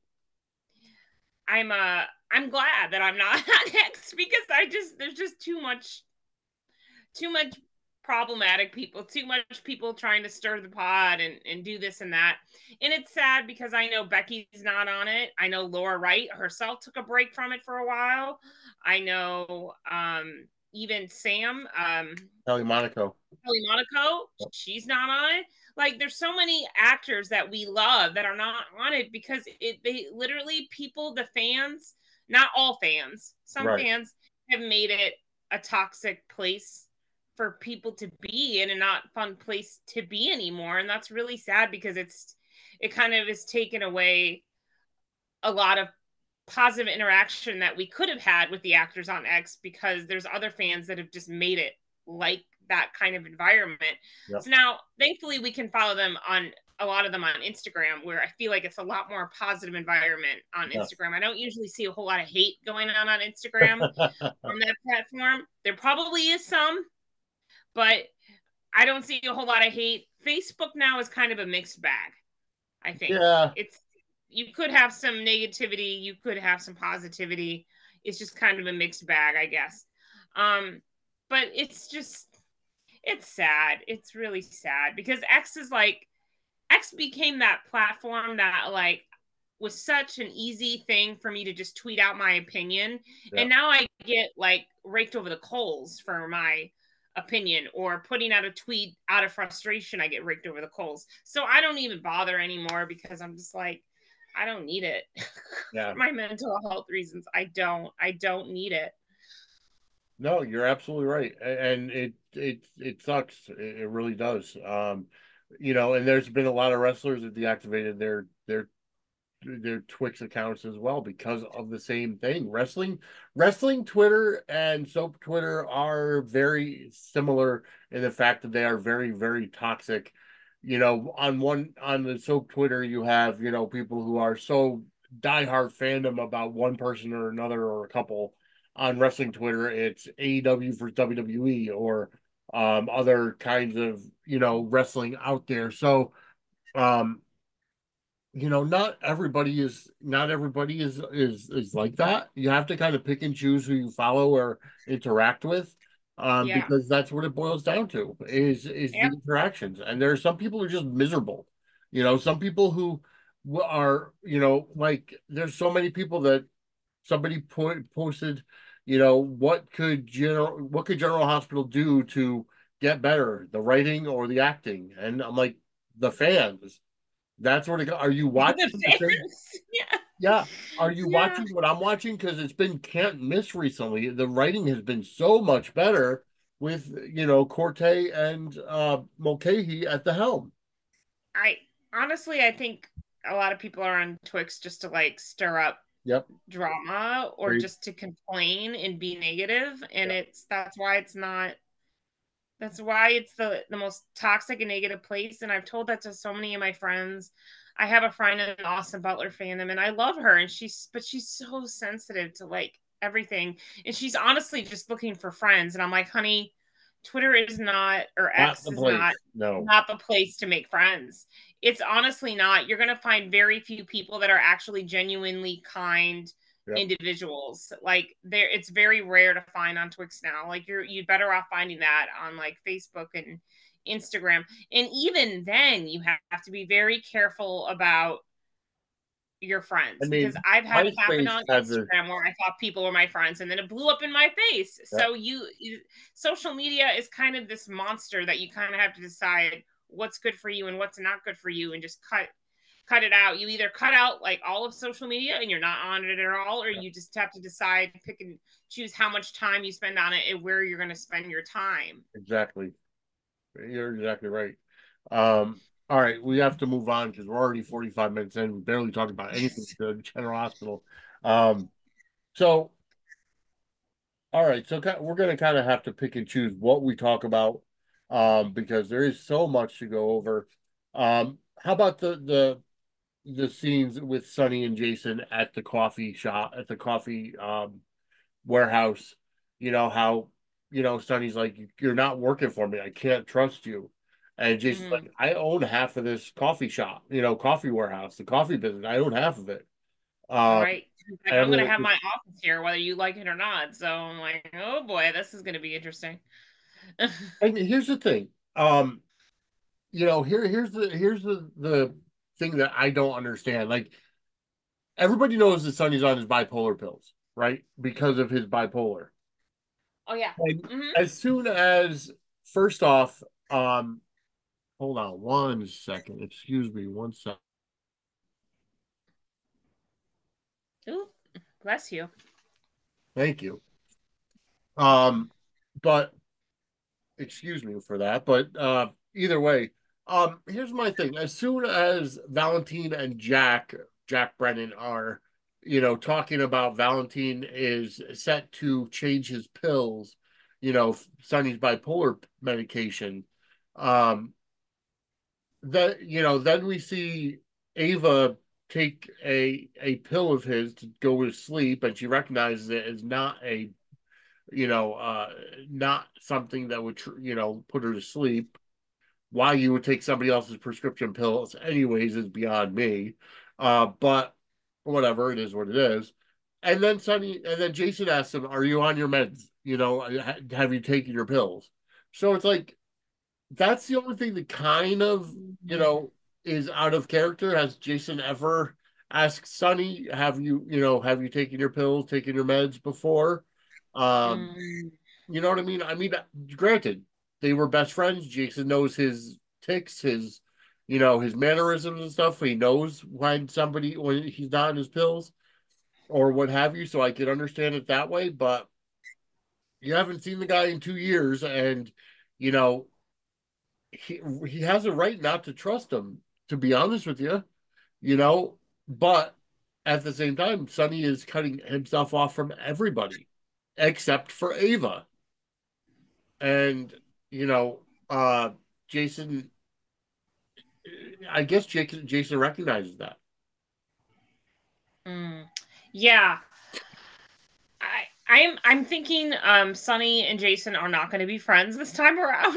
I'm, uh, I'm glad that I'm not on X because I just there's just too much, too much problematic people, too much people trying to stir the pot and and do this and that. And it's sad because I know Becky's not on it. I know Laura Wright herself took a break from it for a while. I know um even Sam um Kelly Monaco. Kelly Monaco, she's not on it. Like, there's so many actors that we love that are not on it because it they literally people, the fans, not all fans, some Right. fans have made it a toxic place for people to be in, and not fun place to be anymore. And that's really sad because it's it kind of is taken away a lot of positive interaction that we could have had with the actors on X because there's other fans that have just made it like that kind of environment. Yep. So now, thankfully, we can follow them on a lot of them on Instagram, where I feel like it's a lot more positive environment on Yeah. Instagram. I don't usually see a whole lot of hate going on on Instagram on that platform. There probably is some, but I don't see a whole lot of hate. Facebook now is kind of a mixed bag. I think Yeah. it's you could have some negativity, you could have some positivity. It's just kind of a mixed bag, I guess. Um, but it's just it's sad. It's really sad because X is like X became that platform that like was such an easy thing for me to just tweet out my opinion. Yeah. And now I get like raked over the coals for my opinion, or putting out a tweet out of frustration, I get raked over the coals. So I don't even bother anymore because I'm just like, I don't need it. Yeah. For my mental health reasons. I don't. I don't need it. No, you're absolutely right. And it it it sucks. It, really does. Um, you know, and there's been a lot of wrestlers that deactivated their their their Twitch accounts as well because of the same thing. Wrestling, wrestling Twitter and soap Twitter are very similar in the fact that they are very, very toxic. You know, on one on the soap Twitter, you have, you know, people who are so diehard fandom about one person or another or a couple. On wrestling Twitter, it's A E W for W W E or um, other kinds of, you know, wrestling out there. So um you know, not everybody is not everybody is is is like that. You have to kind of pick and choose who you follow or interact with, um, Yeah. because that's what it boils down to is is the Yep. interactions. And there are some people who are just miserable. You know, some people who are, you know, like there's so many people that somebody put posted, you know, what could general what could General Hospital do to get better, the writing or the acting? And I'm like, the fans. That's where to go. Are you The watching the same? fans. Yeah. Yeah. Are you Yeah. watching what I'm watching? Because it's been can't miss recently. The writing has been so much better with, you know, Corte and uh Mulcahy at the helm. I honestly, I think a lot of people are on Twix just to like stir up Yep. drama or Great. just to complain and be negative, and Yeah. it's that's why it's not that's why it's the the most toxic and negative place. And I've told that to so many of my friends. I have a friend in Austin Butler fandom, and I love her, and she's but she's so sensitive to like everything, and she's honestly just looking for friends. And I'm like, honey, Twitter is not, or Not X the is not, place. No. not the place to make friends. It's honestly not. You're going to find very few people that are actually genuinely kind Yep. individuals. Like there, it's very rare to find on Twix now. Like you're you'd better off finding that on like Facebook and Instagram. And even then, you have to be very careful about your I friends, because mean, I've had it happen MySpace on had the Instagram where I thought people were my friends and then it blew up in my face. yeah, So you, you social media is kind of this monster that you kind of have to decide what's good for you and what's not good for you, and just cut cut it out. You either cut out like all of social media and you're not on it at all, or yeah, you just have to decide, pick and choose how much time you spend on it and where you're going to spend your time. exactly. You're exactly right. Um, all right, we have to move on because we're already forty-five minutes in. We barely talked about anything to General Hospital. Um, so all right, so we're going to kind of have to pick and choose what we talk about, um, because there is so much to go over. Um, how about the the the scenes with Sonny and Jason at the coffee shop, at the coffee um, warehouse? You know how, you know, Sonny's like, "You're not working for me. I can't trust you," and Jason's Mm-hmm. like, "I own half of this coffee shop, you know, coffee warehouse, the coffee business. I own half of it." Um, Right. Like, I'm going to Evelyn, have my office here, whether you like it or not. So I'm like, oh boy, this is going to be interesting. and here's the thing. Um, you know, here here's the here's the the thing that I don't understand. Like everybody knows that Sonny's on his bipolar pills, right? Because of his bipolar. Oh yeah. And Mm-hmm. as soon as first off, um, hold on one second. Excuse me, one second. Ooh, bless you. Thank you. Um, but excuse me for that. But uh either way, um, here's my thing. As soon as Valentine and Jack, Jack Brennan are, you know, talking about Valentine is set to change his pills, you know, Sonny's bipolar medication, um, that you know, then we see Ava take a a pill of his to go to sleep, and she recognizes it as not a you know, uh, not something that would, you know, put her to sleep. Why you would take somebody else's prescription pills, anyways, is beyond me. Uh, but whatever, it is what it is. And then Sonny, and then Jason asks him, "Are you on your meds? You know, have you taken your pills?" So it's like that's the only thing that kind of, you know, is out of character. Has Jason ever asked Sonny, "Have you, you know, have you taken your pills, taken your meds before?" Um, Mm. you know what I mean? I mean, granted, they were best friends. Jason knows his ticks, his, you know, his mannerisms and stuff. He knows when somebody when he's not on his pills or what have you. So I could understand it that way. But you haven't seen the guy in two years, and you know he he has a right not to trust him. To be honest with you, you know, but at the same time, Sonny is cutting himself off from everybody except for Ava. And you know, uh, Jason, I guess Jason, Jason recognizes that. Mm. Yeah. I I'm I'm thinking um Sonny and Jason are not going to be friends this time around.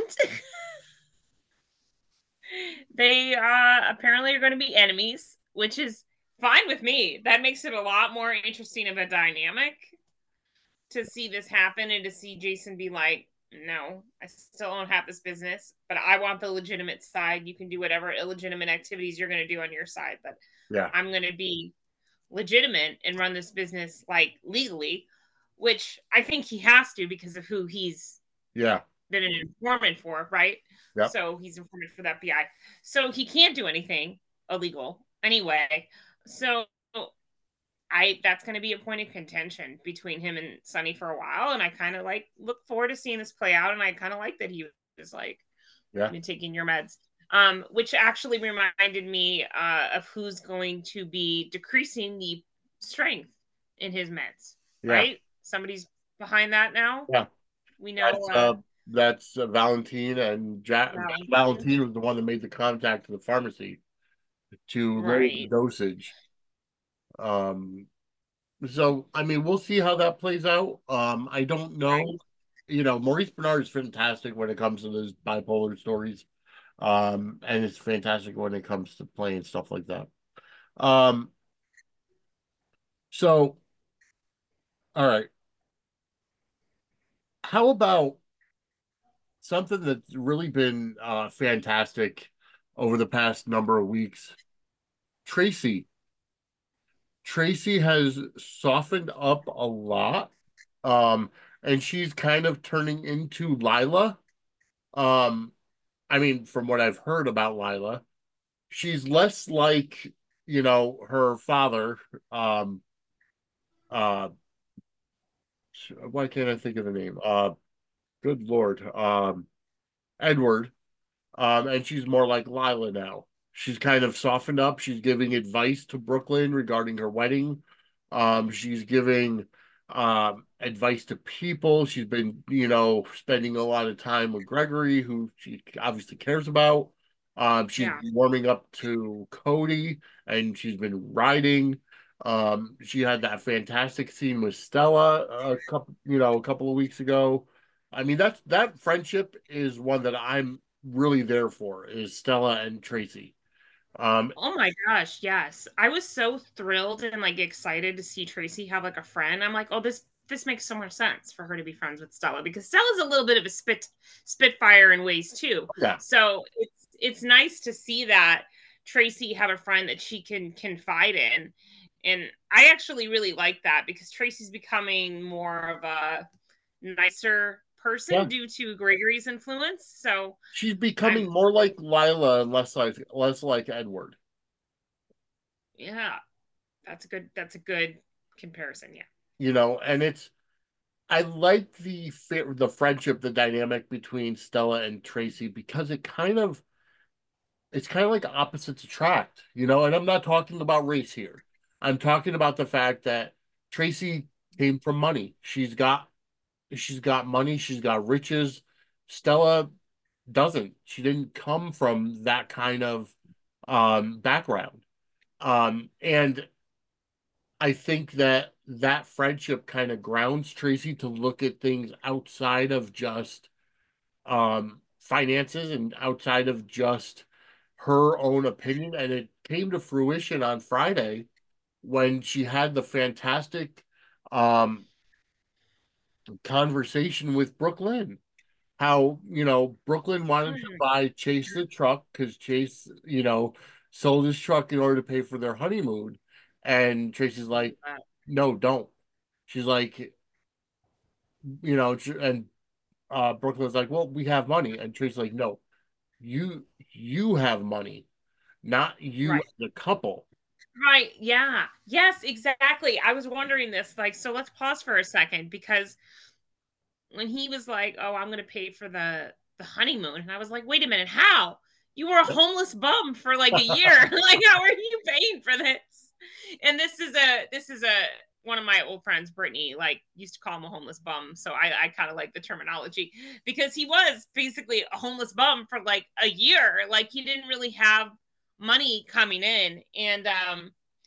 They uh apparently are going to be enemies, which is fine with me. That makes it a lot more interesting of a dynamic to see this happen and to see Jason be like, no, I still don't have this business, but I want the legitimate side. You can do whatever illegitimate activities you're going to do on your side, but Yeah, I'm going to be legitimate and run this business like legally, which I think he has to because of who he's yeah, been an informant for, right? yep, So he's informant for the F B I. So he can't do anything illegal anyway. So I that's going to be a point of contention between him and Sonny for a while, and I kind of like look forward to seeing this play out. And I kind of like that he was like, yeah, "You're taking your meds," um, which actually reminded me uh, of who's going to be decreasing the strength in his meds. yeah, Right? Somebody's behind that now. yeah. We know That's uh, uh, that's uh, Valentine, and ja- Valentine. Valentine was the one that made the contact to the pharmacy to lower the Right. dosage. Um, so I mean, we'll see how that plays out. Um, I don't know. Right. You know, Maurice Bernard is fantastic when it comes to those bipolar stories. Um, and it's fantastic when it comes to playing stuff like that. Um, so all right. How about something that's really been uh fantastic over the past number of weeks? Tracy. Tracy has softened up a lot. Um, and she's kind of turning into Lila. Um, I mean, from what I've heard about Lila, she's less like, you know, her father. Um, uh, why can't I think of the name? Uh, good Lord. Um, Edward. Um, and she's more like Lila now. She's kind of softened up. She's giving advice to Brooklyn regarding her wedding. Um, she's giving um, advice to people. She's been, you know, spending a lot of time with Gregory, who she obviously cares about. Um, she's Yeah. warming up to Cody, and she's been writing. Um, she had that fantastic scene with Stella a couple, you know, a couple of weeks ago. I mean, that's that friendship is one that I'm really there for is Stella and Tracy. Um, Oh my gosh, yes. I was so thrilled and like excited to see Tracy have like a friend. I'm like, oh, this this makes so much sense for her to be friends with Stella because Stella's a little bit of a spit spitfire in ways too. yeah, So it's it's nice to see that Tracy have a friend that she can confide in. And I actually really like that because Tracy's becoming more of a nicer yeah. person due to Gregory's influence. So She's becoming I'm more like Lila and less like less like Edward. yeah, that's a good that's a good comparison. Yeah. You know, and it's I like the fit, the friendship, the dynamic between Stella and Tracy because it kind of it's kind of like opposites attract, you know. And I'm not talking about race here. I'm talking about the fact that Tracy came from money. She's got she's got money. She's got riches. Stella doesn't. She didn't come from that kind of um, background. Um, and I think that that friendship kind of grounds Tracy to look at things outside of just um, finances and outside of just her own opinion, and it came to fruition on Friday when she had the fantastic um, conversation with Brooklyn. How, you know, Brooklyn wanted to Mm. buy Chase the truck because Chase, you know, sold his truck in order to pay for their honeymoon. And Tracy's like, no, don't. She's like, you know, and uh, Brooklyn's like, well, we have money. And Tracy's like, no, you you have money, not you Right. as a couple. Right. Yeah. Yes, exactly. I was wondering this. Like, so let's pause for a second because when he was like, "Oh, I'm going to pay for the the honeymoon," and I was like, "Wait a minute, how? You were a homeless bum for like a year. Like, how are you paying for this?" And this is a this is a one of my old friends, Brittany, like used to call him a homeless bum. So I, I kind of like the terminology because he was basically a homeless bum for like a year. Like he didn't really have money coming in, and um,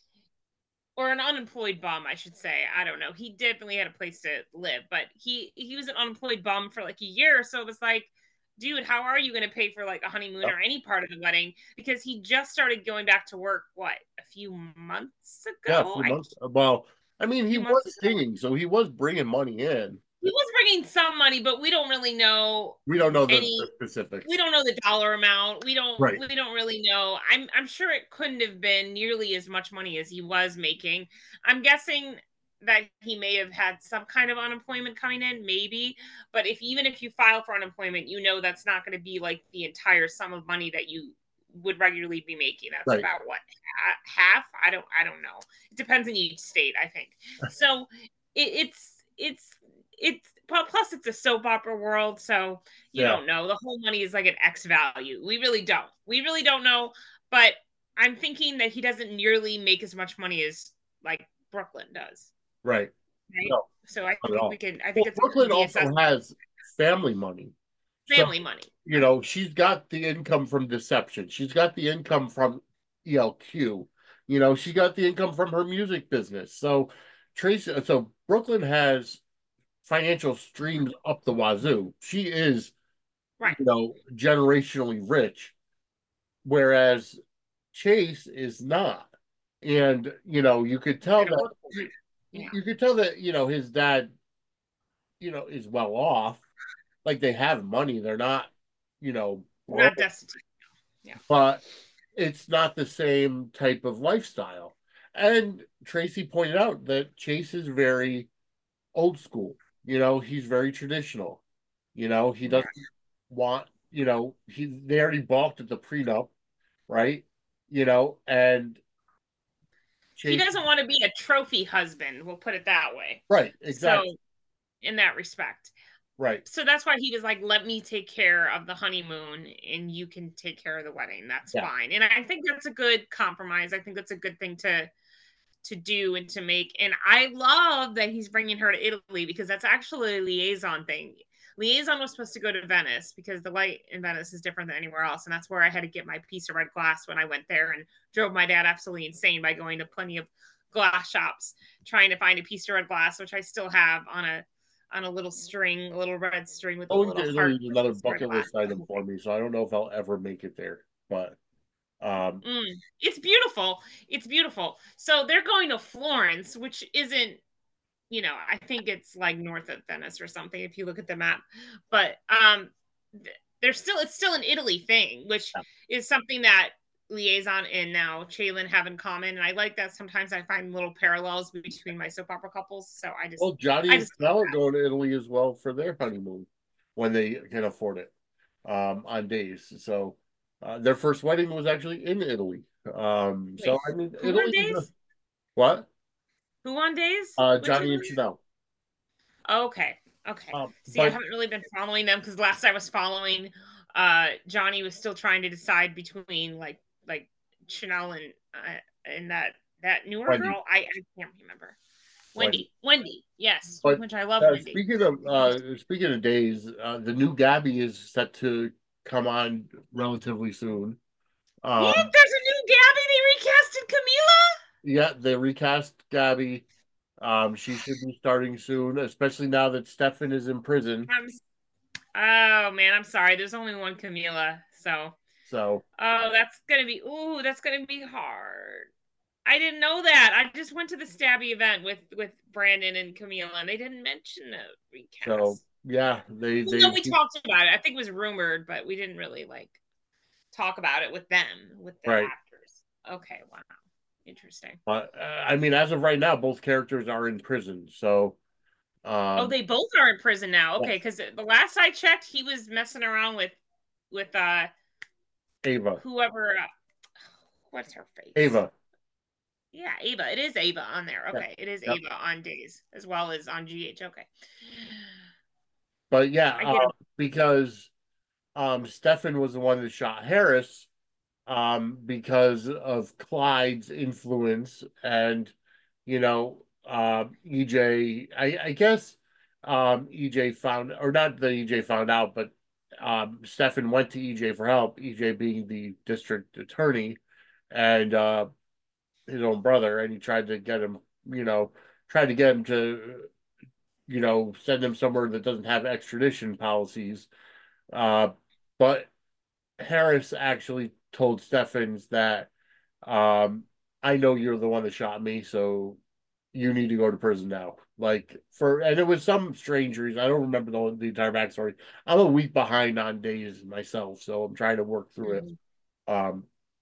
or an unemployed bum, I should say. I don't know. He definitely had a place to live, but he he was an unemployed bum for like a year. So it was like, dude, how are you going to pay for like a honeymoon Yep. or any part of the wedding? Because he just started going back to work. What, a few months Yeah, a ago? few I months. Well, I mean, a he few months was ago. singing, so he was bringing money in. He was bringing some money, but we don't really know We don't know the, the any we specifics. don't know the dollar amount. We don't Right. we don't really know. I'm I'm sure it couldn't have been nearly as much money as he was making. I'm guessing that he may have had some kind of unemployment coming in, maybe. But if even if you file for unemployment, you know that's not going to be like the entire sum of money that you would regularly be making. That's Right. about what, half? I don't I don't know. It depends on each state, I think. So it, it's it's it's plus it's a soap opera world, so you Yeah. don't know. The whole money is like an X value. We really don't. We really don't know. But I'm thinking that he doesn't nearly make as much money as like Brooklyn does. Right. Right. No, So I not at think we all. can I think Well, it's an Brooklyn easy also assessment. has family money. So, Family money. you know, she's got the income from Deception. She's got the income from E L Q. You know, she got the income from her music business. So Tracy, so Brooklyn has financial streams up the wazoo. She is, you Right. know, generationally rich, whereas Chase is not. And, you know, you could He's tell got to that work for you, it. Yeah. you could tell that, you know, his dad, you know, is well off. Like they have money. They're not, you know, Not broke, destitute. Yeah. but it's not the same type of lifestyle. And Tracy pointed out that Chase is very old school. You know, he's very traditional. You know, he Yeah. doesn't want, you know, he they already balked at the prenup, right? You know, and He Chase, doesn't want to be a trophy husband, we'll put it that way. right, So exactly, in that respect. right, So that's why he was like, let me take care of the honeymoon and you can take care of the wedding. That's yeah, fine. And I think that's a good compromise. I think that's a good thing to to do and to make. And I love that he's bringing her to Italy because that's actually a liaison thing. Liaison was supposed to go to Venice because the light in Venice is different than anywhere else. And that's where I had to get my piece of red glass when I went there and drove my dad absolutely insane by going to plenty of glass shops trying to find a piece of red glass, which I still have on a on a little string, a little red string with a going little to Italy heart is another red bucket glass. list item for me, so I don't know if I'll ever make it there, but um, Mm, it's beautiful. It's beautiful. So they're going to Florence, which isn't, you know, I think it's like north of Venice or something if you look at the map. But um there's still it's still an Italy thing, which yeah. is something that Liaison and now Chaylin have in common. And I like that sometimes I find little parallels between my soap opera couples. So I just Well, Johnny I and just Janelle are going to Italy as well for their honeymoon when they can afford it um, on days. So uh, their first wedding was actually in Italy. Um, wait, so I mean, who on Italy is a days? what? Who on days Uh, with Johnny Chaylin? and Chanel. Okay. Okay. Um, See, I but haven't really been following them because last I was following, uh, Johnny was still trying to decide between like like Chanel and uh, and that that newer Wendy, girl. I, I can't remember. Wendy. Wendy. Wendy. Yes, But which I love uh, Wendy. speaking of uh, speaking of days, uh, the new Gabby is set to come on relatively soon. What? Um, There's a new Gabby. They recasted Camila. yeah, they recast Gabby. Um, she should be starting soon, especially now that Stefan is in prison. I'm. Oh man, I'm sorry. There's only one Camila, so So, Oh, that's gonna be ooh, that's gonna be hard. I didn't know that. I just went to the Stabby event with with Brandon and Camila, and they didn't mention a so recast. yeah, they Even though they we talked about it, I think it was rumored, but we didn't really like talk about it with them, with the right. actors. Okay, wow, interesting. But uh, I mean, as of right now, both characters are in prison. So, Oh, um, they both are in prison now. Okay, yes, because the last I checked, he was messing around with with uh Ava, whoever. Uh, what's her face? Ava, Yeah, Ava. It is Ava on there. yeah, Okay, it is yep. Ava on Days as well as on G H. Okay, But yeah, I get uh, it. because um, Stefan was the one that shot Harris, um, because of Clyde's influence, and you know, uh, E J. I, I guess um, E J found, or not that E J found out, but um, Stefan went to E J for help. E J being the district attorney, and uh, his own brother, and he tried to get him, you know, tried to get him to, you know, send him somewhere that doesn't have extradition policies. Uh, but Harris actually told Steffens that, um, I know you're the one that shot me, so you need to go to prison now. Like for, and it was some strange reason. I don't remember the, the entire backstory. I'm a week behind on days myself, so I'm trying to work through it. Mhm. Um,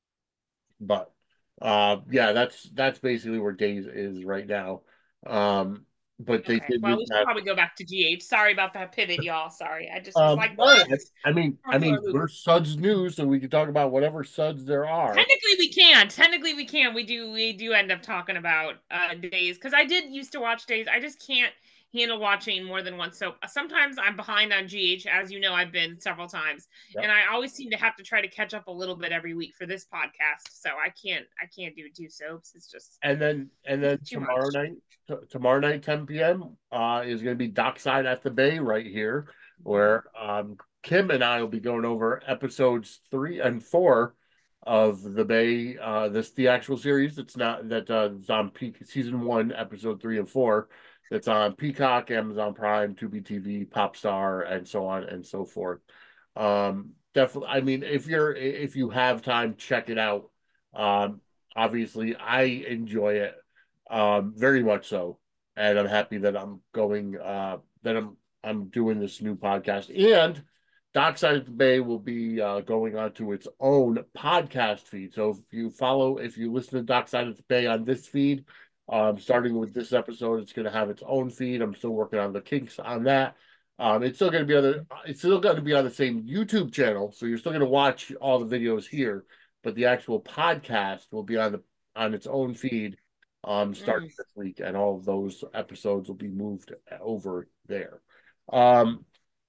but uh, yeah, that's that's basically where days is right now. Um, but they Okay. did Well, we should recap. probably go back to G H. Sorry about that pivot, y'all. Sorry. I just was Um, like, but what? I mean, I Thrown for a mean, loop. we're Suds News, so we can talk about whatever Suds there are. Technically, we can. Technically, we can. We do. We do end up talking about uh Days because I did used to watch Days. I just can't handle watching more than once. So sometimes I'm behind on G H, as you know, I've been several times, Yep. and I always seem to have to try to catch up a little bit every week for this podcast. So I can't. I can't do two soaps. It's just And then and then it's too tomorrow much. night, t- tomorrow night, ten p m. Uh, is going to be Dockside at the Bay right here, where um Kim and I will be going over episodes three and four of the Bay. Uh, this the actual series. It's not that uh, it's on peak season one, episode three and four. That's on Peacock, Amazon Prime, Tubi T V, Popstar, and so on and so forth. Um, definitely. I mean, if you're if you have time, check it out. Um, Obviously, I enjoy it, um, very much so, and I'm happy that I'm going uh, that I'm I'm doing this new podcast. And Dockside at the Bay will be uh, going on to its own podcast feed. So if you follow, if you listen to Dockside at the Bay on this feed, um, starting with this episode, it's going to have its own feed. I'm still working on the kinks on that. Um, it's still going to be on the it's still going to be on the same YouTube channel, so you're still going to watch all the videos here, but the actual podcast will be on the on its own feed, um Mm, starting this week, and all of those episodes will be moved over there. Um,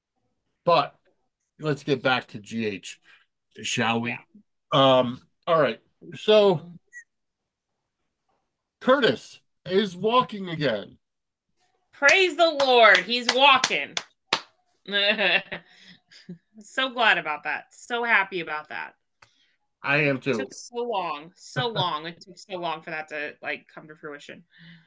but let's get back to G H, shall yeah. we? Um, all right. So Curtis is walking again. Praise the Lord. He's walking. So glad about that. So happy about that. I am too. Took so long, so long. It took so long for that to like come to fruition.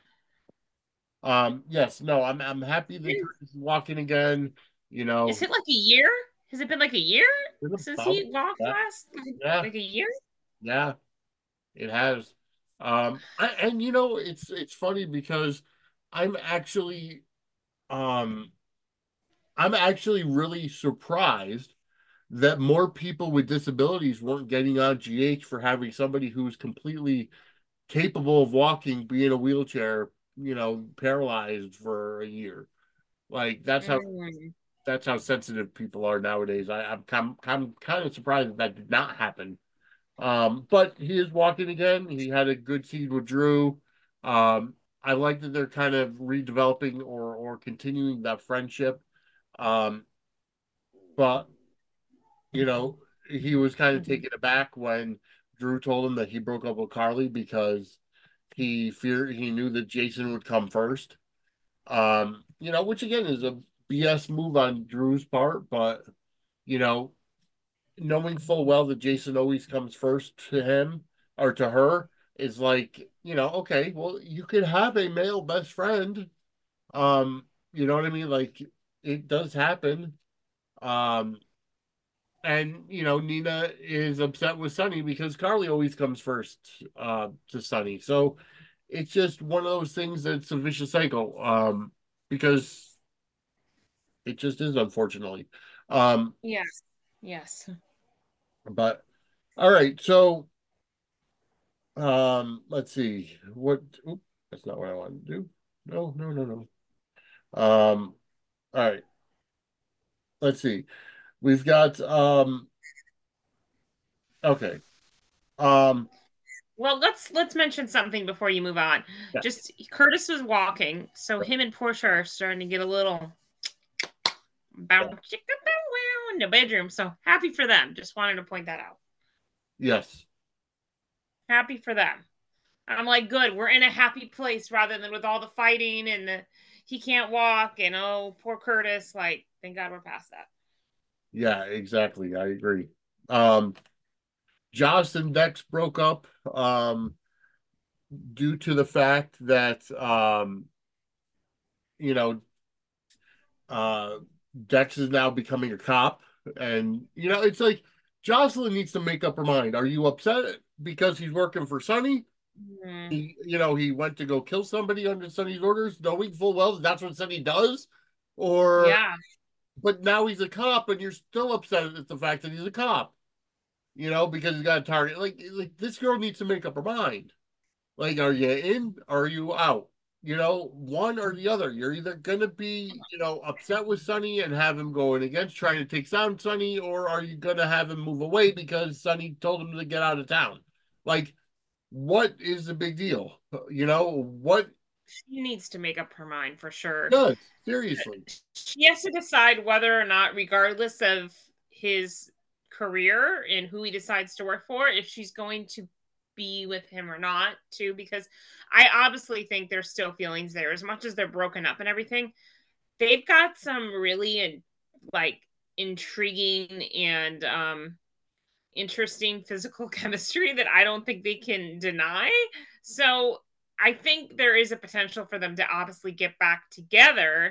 Um, yes, no, I'm I'm happy that Curtis is walking again. You Is know, it like a year? Has it been like a year since about he walked that. last? Like, Yeah, like a year? yeah. It has. Um, I, and you know, it's it's funny because I'm actually um I'm actually really surprised that more people with disabilities weren't getting on G H for having somebody who's completely capable of walking be in a wheelchair, you know, paralyzed for a year. Like that's how Mm. that's how sensitive people are nowadays. I, I'm I'm, I'm kind of surprised that that did not happen. Um, but he is walking again. He had a good seed with Drew. Um, I like that they're kind of redeveloping or or continuing that friendship. Um, but you know, he was kind of taken aback when Drew told him that he broke up with Carly because he feared he knew that Jason would come first. Um, you know, which again is a B S move on Drew's part, but you know, knowing full well that Jason always comes first to him or to her is like, you know, okay, well, you could have a male best friend. Um, you know what I mean? Like it does happen. Um, and you know, Nina is upset with Sunny because Carly always comes first uh, to Sunny. So it's just one of those things that's a vicious cycle. Um, because it just is, unfortunately. Um, Yes. Yes. but all right, so um, let's see what. Oop, that's not what I wanted to do. No, no, no, no. Um, all right, let's see. We've got um. Okay. Um. Well, let's let's mention something before you move on. Yeah. Just Curtis was walking, so him and Portia are starting to get a little bow Yeah. chicka bow wow in the bedroom. So happy for them. Just wanted to point that out. Yes. Happy for them. I'm like, good. We're in a happy place rather than with all the fighting and the he can't walk and oh poor Curtis. Like, thank God we're past that. Yeah. Exactly. I agree. Um. Joss and Dex broke up. Um. Due to the fact that um. You know, uh, Dex is now becoming a cop, and you know, it's like Jocelyn needs to make up her mind. Are you upset because he's working for Sonny? Mm, He, you know, he went to go kill somebody under Sonny's orders, knowing full well that that's what Sonny does, or yeah. but now he's a cop, and you're still upset at the fact that he's a cop. You know, because he's got a target. Like, like this girl needs to make up her mind. Like, are you in? Or are you out? You know, one or the other. You're either going to be, you know, upset with Sonny and have him going against trying to take down Sonny, or are you going to have him move away because Sonny told him to get out of town? Like, what is the big deal? You know, what She needs to make up her mind for sure. does? Seriously. She has to decide whether or not, regardless of his career and who he decides to work for, if she's going to be with him or not, too, because I obviously think there's still feelings there. As much as they're broken up and everything, they've got some really like intriguing and um interesting physical chemistry that I don't think they can deny. So I think there is a potential for them to obviously get back together.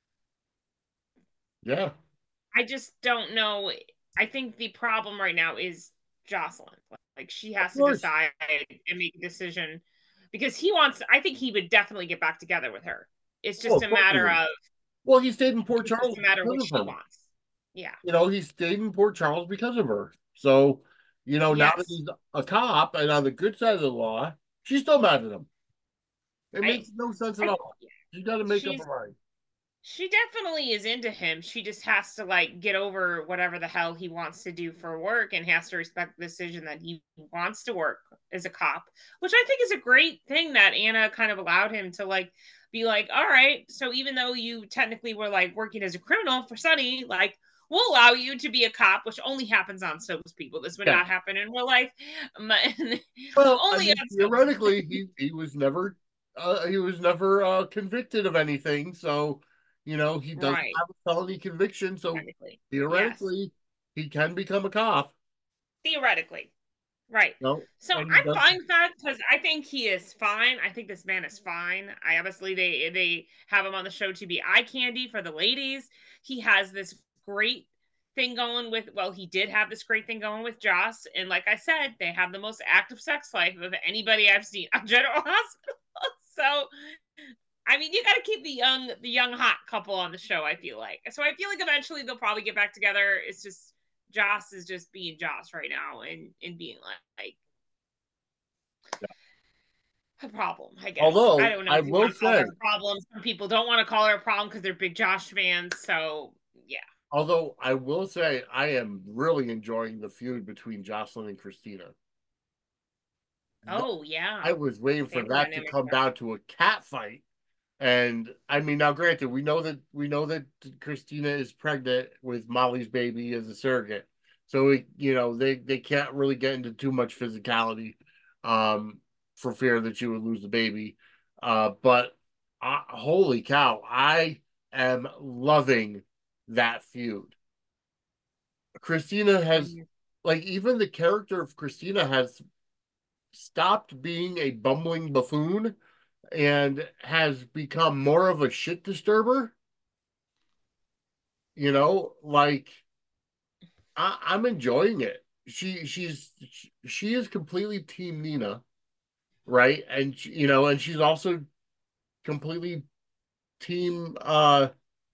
Yeah. I just don't know. I think the problem right now is Jocelyn. Like she Of has to course. decide and make a decision because he wants, I think he would definitely get back together with her. It's Oh, just of a course he matter would. of, Well, he stayed in Port it's just Charles a matter of because what of she her. wants. Yeah. You know, he stayed in Port Charles because of her. So, you know, now that Yes. he's a cop and on the good side of the law, she's still mad at him. It I, makes no sense at I, all. She got to make up she's her mind. she definitely is into him. She just has to like get over whatever the hell he wants to do for work and has to respect the decision that he wants to work as a cop, which I think is a great thing that Anna kind of allowed him to like be like, all right, so even though you technically were like working as a criminal for Sunny, like we'll allow you to be a cop, which only happens on soaps people. This would Yeah. not happen in real life. Well, I Only mean, on soaps. theoretically, he he was never uh, he was never uh, convicted of anything. So, you know, he doesn't Right. have a felony conviction. So Technically. Yes. theoretically, he can become a cop. Theoretically. Right. You know, So and he I'm does. fine with that because I think he is fine. I think this man is fine. I obviously they they have him on the show to be eye candy for the ladies. He has this great thing going with well, he did have this great thing going with Joss. And like I said, they have the most active sex life of anybody I've seen on General Hospital. So I mean, you got to keep the young, the young hot couple on the show. I feel like so. I feel like eventually they'll probably get back together. It's just Joss is just being Joss right now and and being like, like a problem. I guess I Although don't know I if you want will to call her say, a problem. Some people don't want to call her a problem because they're big Josh fans. So yeah. although I will say, I am really enjoying the feud between Jocelyn and Christina. Oh yeah. I was waiting for Family that to dynamic come there. down to a cat fight. And I mean, now granted, we know that we know that Christina is pregnant with Molly's baby as a surrogate. So we, you know, they they can't really get into too much physicality um for fear that she would lose the baby. Uh but uh, holy cow, I am loving that feud. Christina has Mhm. like even the character of Christina has stopped being a bumbling buffoon and has become more of a shit disturber. You know, like I, I'm enjoying it. She she's she is completely Team Nina, right? And she, you know, and she's also completely team uh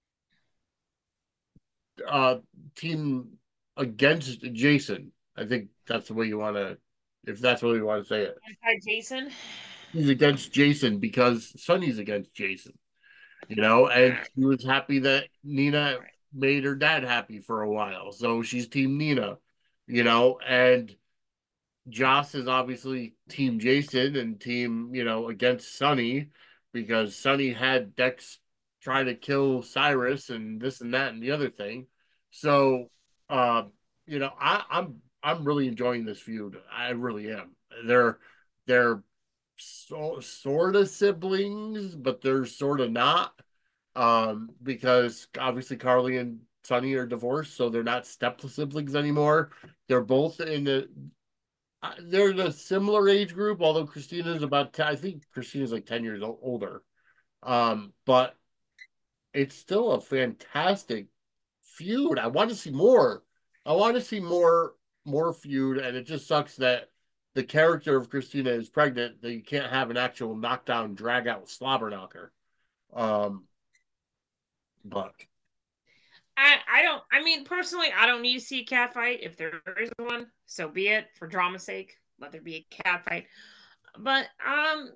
uh team against Jason. I think that's the way you want to, if that's the way you want to say it. Hi, Jason. He's against Jason because Sonny's against Jason, you know, and Uh, she was happy that Nina right. made her dad happy for a while. So she's Team Nina, you know, and Joss is obviously Team Jason and team, you know, against Sonny because Sonny had Dex try to kill Cyrus and this and that and the other thing. So, uh, you know, I, I'm I'm really enjoying this feud. I really am. They're they're so, sort of siblings, but they're sort of not. Um, because obviously Carly and Sonny are divorced, so they're not step siblings anymore. They're both in the uh, they're a similar age group, although Christina's about ten, I think Christina's like ten years older. Um, but it's still a fantastic feud. I want to see more. I want to see more more feud, and it just sucks that the character of Christina is pregnant, that you can't have an actual knockdown, drag out slobber knocker. Um, but I, I don't, I mean, personally, I don't need to see a cat fight. If there is one, so be it. For drama's sake, let there be a cat fight. But, um,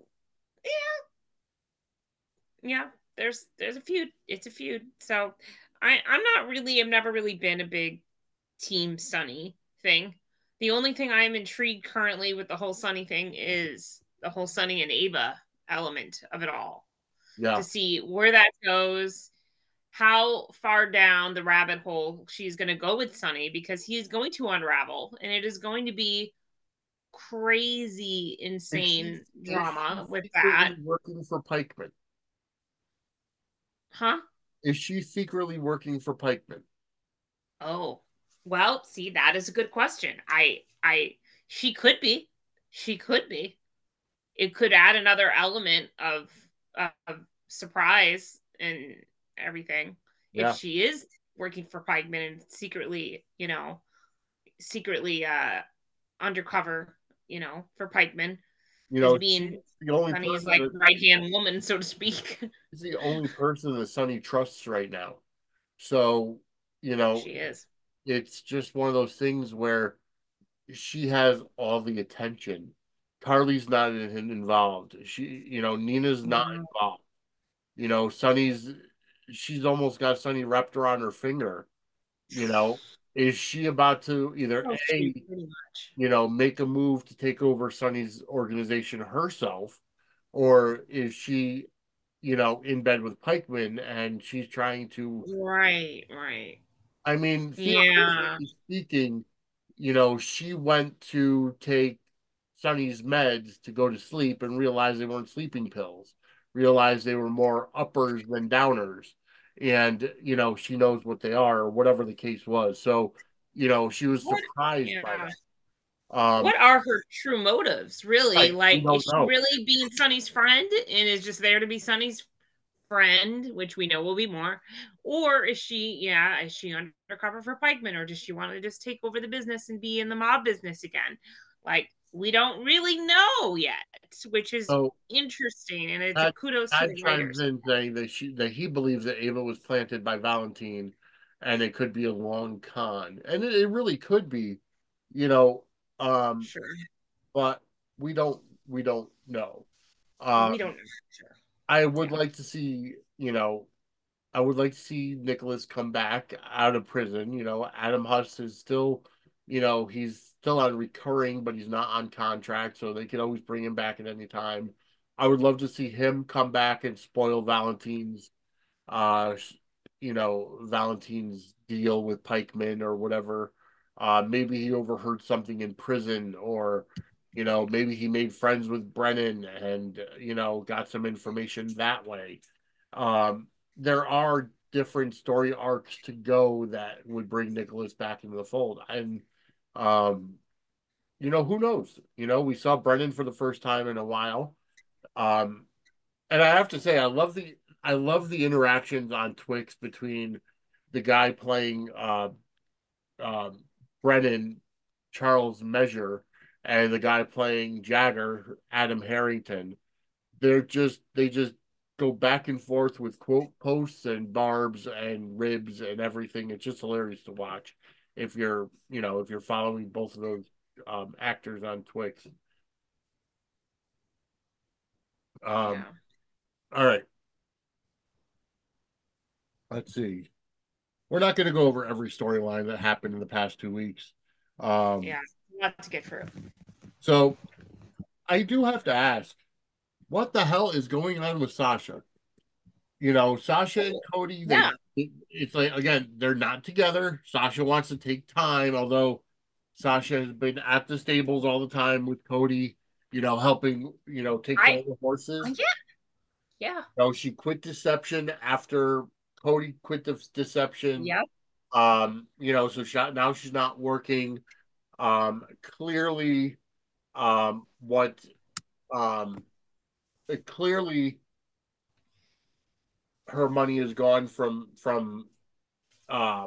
yeah, there's, there's a feud. It's a feud. So I, I'm not really, I've never really been a big Team Sunny thing. The only thing I am intrigued currently with the whole Sunny thing is the whole Sunny and Ava element of it all, to yeah, see where that goes, how far down the rabbit hole she's going to go with Sunny, because he's going to unravel and it is going to be crazy, is she insane is she drama with that. secretly working for Pikeman? Huh? Is she secretly working for Pikeman? Oh, well, see, that is a good question. I, I, she could be. She could be. It could add another element of of surprise and everything if Yeah. she is working for Pikeman and secretly, you know, secretly uh undercover, you know, for Pikeman, You as know, she's being the only Sunny's person like that right hand woman, so to speak. she's the only person that Sonny trusts right now. So, you know, She is. it's just one of those things where she has all the attention. Carly's not in, involved. She, you know, Nina's not Mhm. involved. You know, Sonny's she's almost got Sonny wrapped around her finger. You know, is she about to either Oh, A, she pretty much. you know, make a move to take over Sonny's organization herself, or is she, you know, in bed with Pikeman and she's trying to, Right, right. I mean, Yeah. theoretically speaking, you know, she went to take Sonny's meds to go to sleep and realized they weren't sleeping pills, realized they were more uppers than downers. And, you know, she knows what they are, or whatever the case was. So, you know, she was What surprised by yeah. that. Um, What are her true motives, really? right. We Like, is don't she know. really being Sunny's friend and is just there to be Sunny's friend, which we know will be more? Or is she, yeah, is she undercover for Pikeman, or does she want to just take over the business and be in the mob business again? Like, we don't really know yet, which is So interesting. And it's a Tad, kudos to Tad the chimes writers. in saying that she that he believes that Ava was planted by Valentine, and it could be a long con, and it, it really could be, you know. Um, Sure. but we don't we don't know. We Um, don't know. Sure. I would Yeah. like to see, you know, I would like to see Nicholas come back out of prison. You know, Adam Huss is still, you know, he's still on recurring, but he's not on contract, so they can always bring him back at any time. I would love to see him come back and spoil Valentine's, uh, you know, Valentine's deal with Pikeman or whatever. Uh, maybe he overheard something in prison, or, you know, maybe he made friends with Brennan and, you know, got some information that way. Um, there are different story arcs to go that would bring Nicholas back into the fold. And, um, you know, who knows? You know, we saw Brennan for the first time in a while. Um, and I have to say, I love the I love the interactions on Twix between the guy playing uh, um, Brennan, Charles Measure, and the guy playing Jagger, Adam Harrington. They're just they just go back and forth with quote posts and barbs and ribs and everything. It's just hilarious to watch if you're you know if you're following both of those um, actors on Twix. Um, Yeah. all right, let's see. We're not going to go over every storyline that happened in the past two weeks. Um, Yeah. Lot to get through. so I do have to ask, what the hell is going on with Sasha? You know, Sasha and Cody, Yeah. they it's like again, they're not together. Sasha wants to take time, although Sasha has been at the stables all the time with Cody, you know, helping, you know, take care I of the horses. yeah. Yeah. You know, she quit Deception after Cody quit the Deception. Yep. Um, you know, so she, now she's not working. Um, clearly, um, what um, it clearly her money is gone from from uh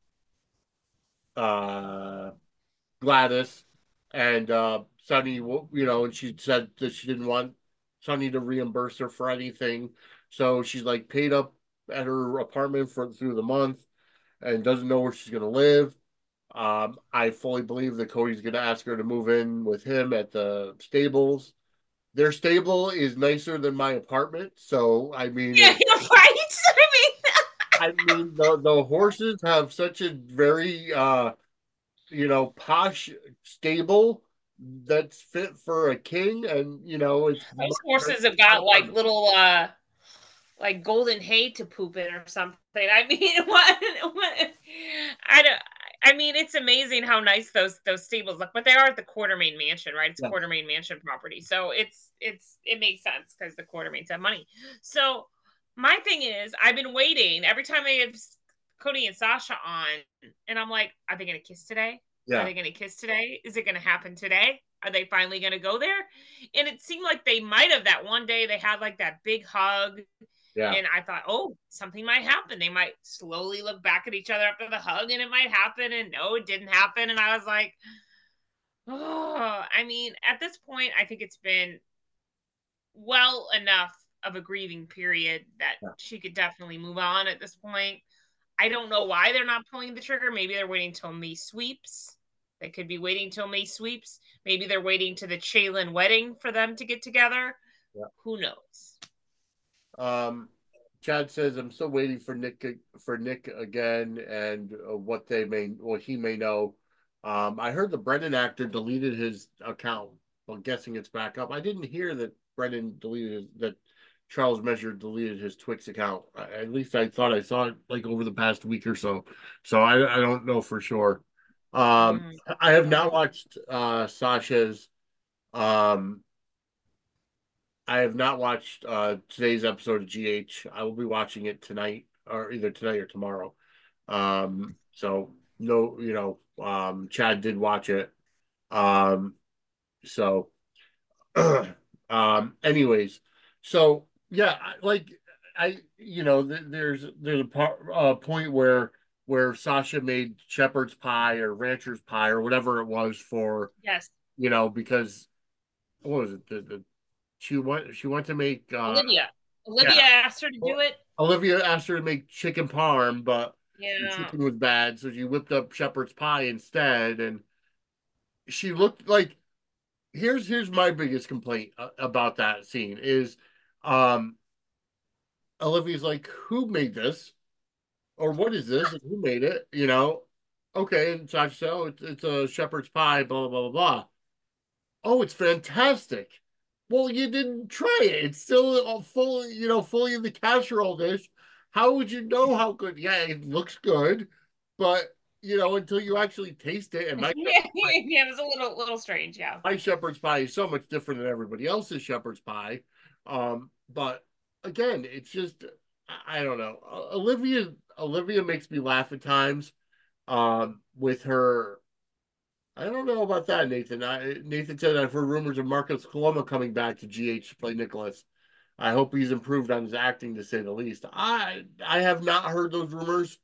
uh Gladys and uh Sunny, you know, and she said that she didn't want Sunny to reimburse her for anything. So she's like paid up at her apartment for through the month and doesn't know where she's gonna live. Um, I fully believe that Cody's gonna ask her to move in with him at the stables. Their stable is nicer than my apartment, so I mean, Yeah, it, you're right. I mean, I mean the the horses have such a very uh you know, posh stable that's fit for a king, and you know, it's those much nicer horses have than my got like apartment. little uh like golden hay to poop in or something. I mean, what, what I don't I mean, it's amazing how nice those those stables look, but they are at the Quartermain Mansion, right? It's Yeah, Quartermain Mansion property. So it's it's it makes sense because the Quartermains have money. So my thing is I've been waiting every time they have Cody and Sasha on, and I'm like, are they gonna kiss today? Are yeah, they gonna kiss today? Is it gonna happen today? Are they finally gonna go there? And it seemed like they might have that one day they had like that big hug yeah. and I thought, oh, something might happen. They might slowly look back at each other after the hug and it might happen. And no, it didn't happen. And I was like, oh, I mean, at this point, I think it's been well enough of a grieving period that Yeah. she could definitely move on at this point. I don't know why they're not pulling the trigger. Maybe they're waiting till May sweeps. They could be waiting till May sweeps. Maybe they're waiting to the Chaylin wedding for them to get together. Yeah. Who knows? Um, Chad says I'm still waiting for Nick for Nick again, and uh, what they may, what he may know. Um, I heard the Brennan actor deleted his account. I'm guessing it's back up. I didn't hear that Brennan deleted his, that Charles Measure deleted his Twix account. At least I thought I saw it like over the past week or so. So I, I don't know for sure. Um, Mm. I have not watched uh, Sasha's um, I have not watched uh, today's episode of G H. I will be watching it tonight, or either tonight or tomorrow. Um, so no, you know, um, Chad did watch it. Um, so, um, anyways, so yeah, I- like I, you know, th there's there's a part, uh, point where where Sasha made shepherd's pie or rancher's pie or whatever it was for, Yes. you know, because what was it? The, the she went she went to make uh Olivia. Olivia yeah. asked her to do Well, it. Olivia asked her to make chicken parm, but the Yeah. chicken was bad, so she whipped up shepherd's pie instead. And she looked like here's here's my biggest complaint uh, about that scene is um Olivia's like, who made this? Or what is this? And who made it? You know? Okay, and Sasha said, oh, it's, it's a shepherd's pie, blah, blah, blah, blah. Oh, it's fantastic. Well, you didn't try it. It's still fully, you know, fully in the casserole dish. How would you know how good? Yeah, it looks good, but you know, until you actually taste it, and my yeah, yeah, it was a little little strange, yeah. my shepherd's pie is so much different than everybody else's shepherd's pie. Um, but again, it's just I don't know. Olivia Olivia makes me laugh at times. Um, with her I don't know about that, Nathan. I, Nathan said I've heard rumors of Marcus Coloma coming back to G H to play Nicholas. I hope he's improved on his acting, to say the least. I I have not heard those rumors.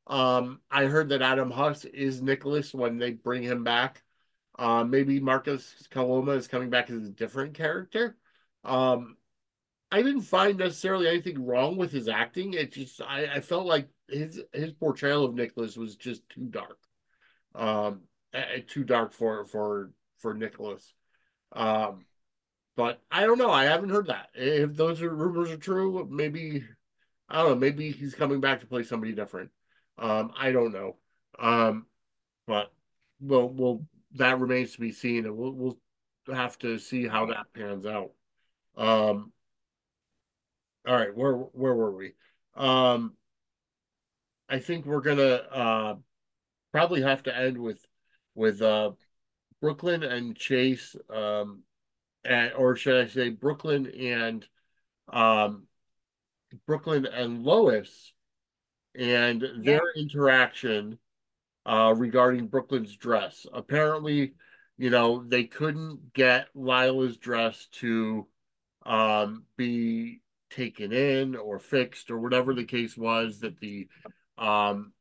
Um, I heard that Adam Huss is Nicholas when they bring him back. Uh, maybe Marcus Kaloma is coming back as a different character. Um, I didn't find necessarily anything wrong with his acting. It just I, I felt like his his portrayal of Nicholas was just too dark. Um, too dark for for for Nicholas. Um, but I don't know. I haven't heard that. If those are rumors are true, maybe I don't know. Maybe he's coming back to play somebody different. Um, I don't know. Um, but we'll we'll that remains to be seen, and we'll we'll have to see how Right. that pans out. Um, all right, where where were we? Um, I think we're gonna uh probably have to end with with uh Brooklyn and Chase, um, and, or should I say Brooklyn and um Brooklyn and Lois and Yeah. their interaction uh, regarding Brooklyn's dress. Apparently, you know, they couldn't get Lila's dress to um, be taken in or fixed or whatever the case was that the um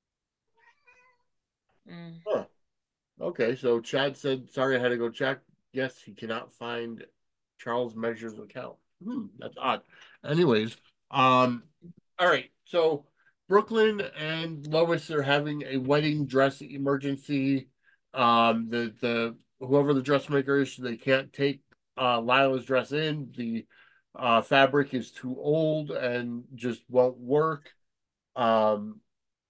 Mm. huh, okay, so Chad said sorry I had to go check. Yes, he cannot find Charles Measure's account. Hmm, that's odd. Anyways, um all right, so Brooklyn and Lois are having a wedding dress emergency. Um, the the whoever the dressmaker is, they can't take uh, Lila's dress in. The uh, fabric is too old and just won't work. Um,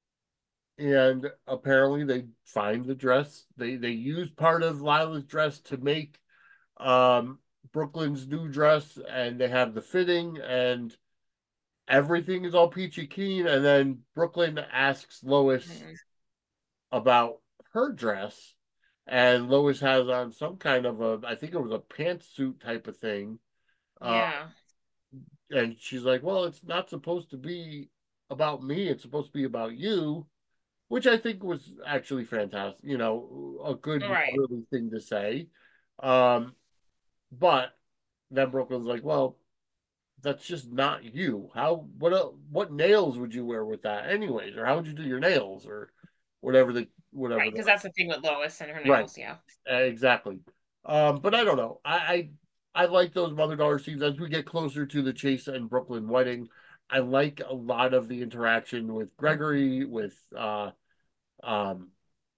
and apparently they find the dress. They they use part of Lila's dress to make um, Brooklyn's new dress, and they have the fitting and everything is all peachy keen, and then Brooklyn asks Lois Mm. about her dress, and Lois has on some kind of a, I think it was a pantsuit type of thing, uh, Yeah. and she's like, "Well, it's not supposed to be about me; it's supposed to be about you," which I think was actually fantastic. You know, a good All right. motherly thing to say. Um, but then Brooklyn's like, "Well, that's just not you. How what uh, what nails would you wear with that anyways, or how would you do your nails, or whatever the whatever Right. the Because that's the thing with Lois and her right nails. Yeah. exactly. Um, but I don't know. I I, I like those mother daughter scenes as we get closer to the Chase and Brooklyn wedding. I like a lot of the interaction with Gregory, with uh um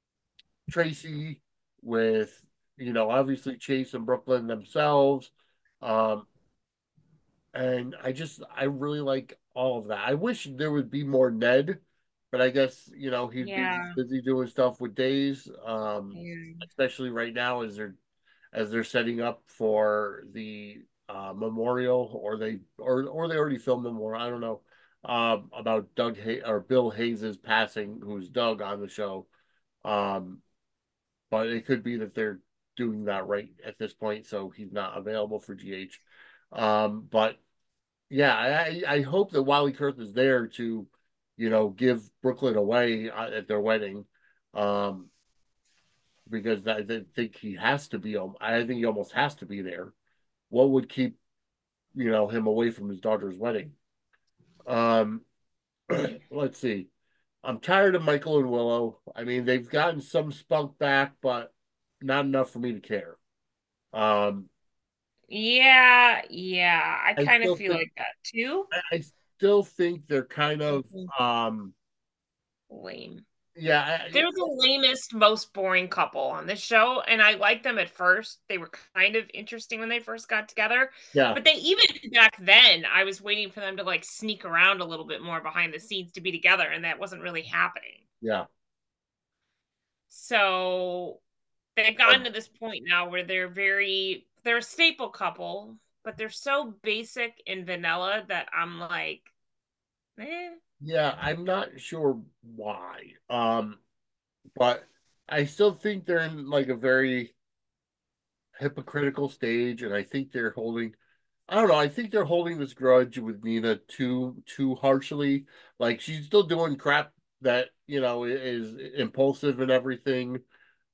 Tracy, with you know obviously Chase and Brooklyn themselves. Um, and I just I really like all of that. I wish there would be more Ned, but I guess you know he's busy Yeah. busy doing stuff with Days, um, Yeah. especially right now as they're as they're setting up for the uh, memorial, or they or or they already filmed the memorial. I don't know um, about Doug Hay or Bill Hayes's passing, who's Doug on the show. Um, but it could be that they're doing that right at this point, so he's not available for G H. Um, but yeah, I I hope that Wally Kurth is there to, you know, give Brooklyn away uh, at their wedding, um, because I think he has to be. I think he almost has to be there. What would keep you know him away from his daughter's wedding? Um, let's see. I'm tired of Michael and Willow. I mean, they've gotten some spunk back, but not enough for me to care. Um, Yeah. Yeah. I I kind of still feel think like that too. I, I still think they're kind of Mhm. um, Lame. yeah, I, They're the lamest, most boring couple on this show, and I liked them at first. They were kind of interesting when they first got together, yeah, but they even back then, I was waiting for them to like sneak around a little bit more behind the scenes to be together, and that wasn't really happening. yeah. So they've gotten Um, to this point now where they're very they're a staple couple, but they're so basic and vanilla that I'm like, eh. Yeah, I'm not sure why. Um, but I still think they're in like a very hypocritical stage, and I think they're holding, I don't know, I think they're holding this grudge with Nina too too harshly. Like she's still doing crap that, you know, is impulsive and everything.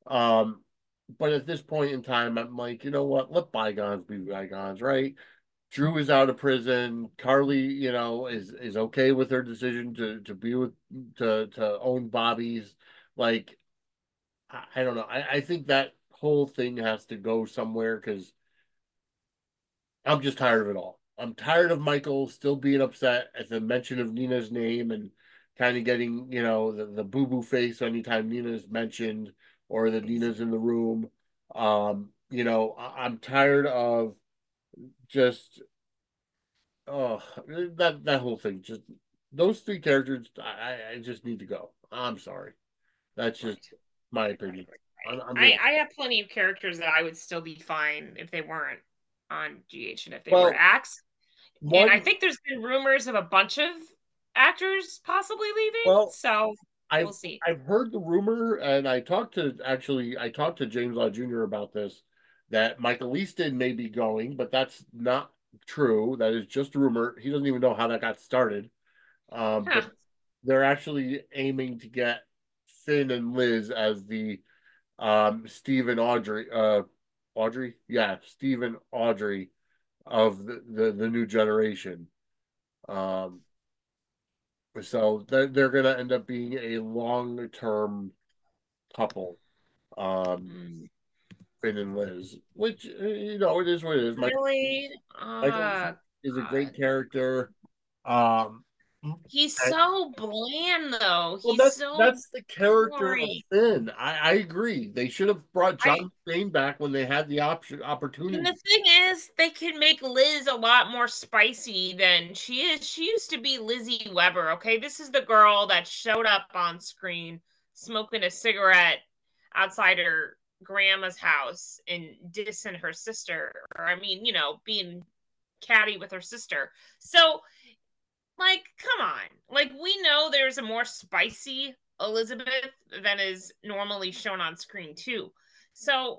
Um, but at this point in time, I'm like, you know what? Let bygones be bygones, right? Drew is out of prison. Carly, you know, is is okay with her decision to to be with to to own Bobby's. Like, I, I don't know. I, I think that whole thing has to go somewhere because I'm just tired of it all. I'm tired of Michael still being upset at the mention of Nina's name and kind of getting, you know, the, the boo boo face anytime Nina's mentioned or that Nina's in the room. Um, you know, I, I'm tired of just oh that that whole thing. Just those three characters, I, I just need to go. I'm sorry. That's just Right. my Right, opinion. right, I'm, I'm right. just I, I have plenty of characters that I would still be fine if they weren't on G H and if they were well, Axe. And I one think there's been rumors of a bunch of actors possibly leaving. well, So I've we'll see. I've heard the rumor, and I talked to actually I talked to James Law Junior about this that Michael Easton may be going, but that's not true. That is just a rumor. He doesn't even know how that got started. Um, Huh. but they're actually aiming to get Finn and Liz as the um Stephen Audrey uh Audrey yeah Stephen Audrey of the the, the new generation. Um, so they're they're gonna end up being a long term couple. Um, Mm, Finn and Liz, which uh, you know it is what it is. Michael really? Michael Oh, is a great God. character. Um, He's and- so bland, though. well, He's that's so that's the character of boring. Finn. I, I agree. They should have brought I John Shane back when they had the option And the opportunity. thing is, they could make Liz a lot more spicy than she is. She used to be Lizzie Weber, okay? This is the girl that showed up on screen smoking a cigarette outside her grandma's house and dissing her sister. Or, I mean, you know, being catty with her sister. So, like, come on. Like, we know there's a more spicy Elizabeth than is normally shown on screen, too. So,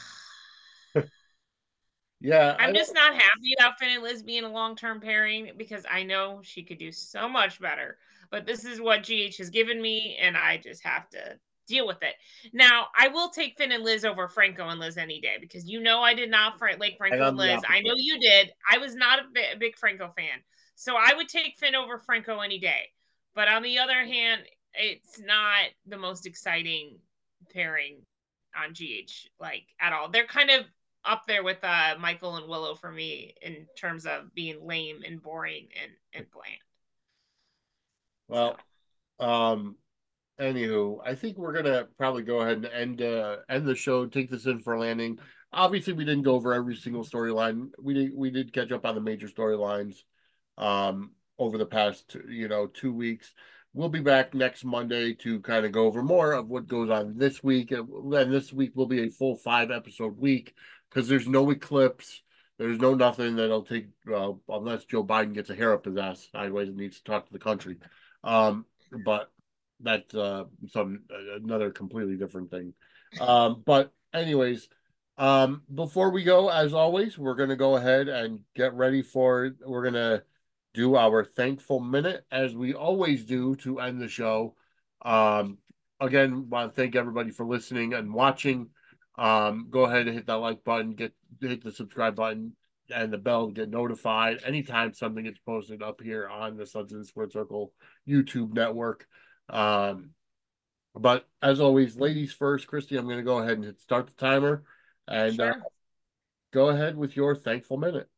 Yeah, I I'm just don't. not happy about Finn and Liz being a long term pairing because I know she could do so much better. But this is what G H has given me, and I just have to deal with it. Now, I will take Finn and Liz over Franco and Liz any day because you know I did not like And Franco and I'm the Liz. I know opposite. you did. I was not a big Franco fan. So I would take Finn over Franco any day. But on the other hand, it's not the most exciting pairing on G H, like at all. They're kind of up there with uh, Michael and Willow for me in terms of being lame and boring and, and bland. So Well, um, anywho, I think we're gonna probably go ahead and end uh, end the show. Take this in for a landing. Obviously, we didn't go over every single storyline. We did we did catch up on the major storylines um, over the past you know two weeks. We'll be back next Monday to kind of go over more of what goes on this week, and this week will be a full five episode week because there's no eclipse. There's no nothing that'll take uh, unless Joe Biden gets a hair up his ass sideways and needs to talk to the country. Um, but that's uh some another completely different thing. Um, but anyways, um, before we go, as always, we're gonna go ahead and get ready for we're gonna do our thankful minute as we always do to end the show. Um, again, want to thank everybody for listening and watching. Um, go ahead and hit that like button, get hit the subscribe button and the bell to get notified anytime something gets posted up here on the Suds and Squared Circle YouTube network. Um, but as always, ladies first, Christy, I'm going to go ahead and hit start the timer and uh, sure. go ahead with your thankful minute.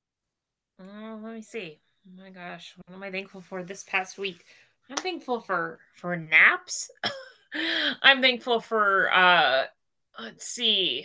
Uh, let me see. Oh my gosh, what am I thankful for this past week? I'm thankful for for naps. I'm thankful for uh let's see,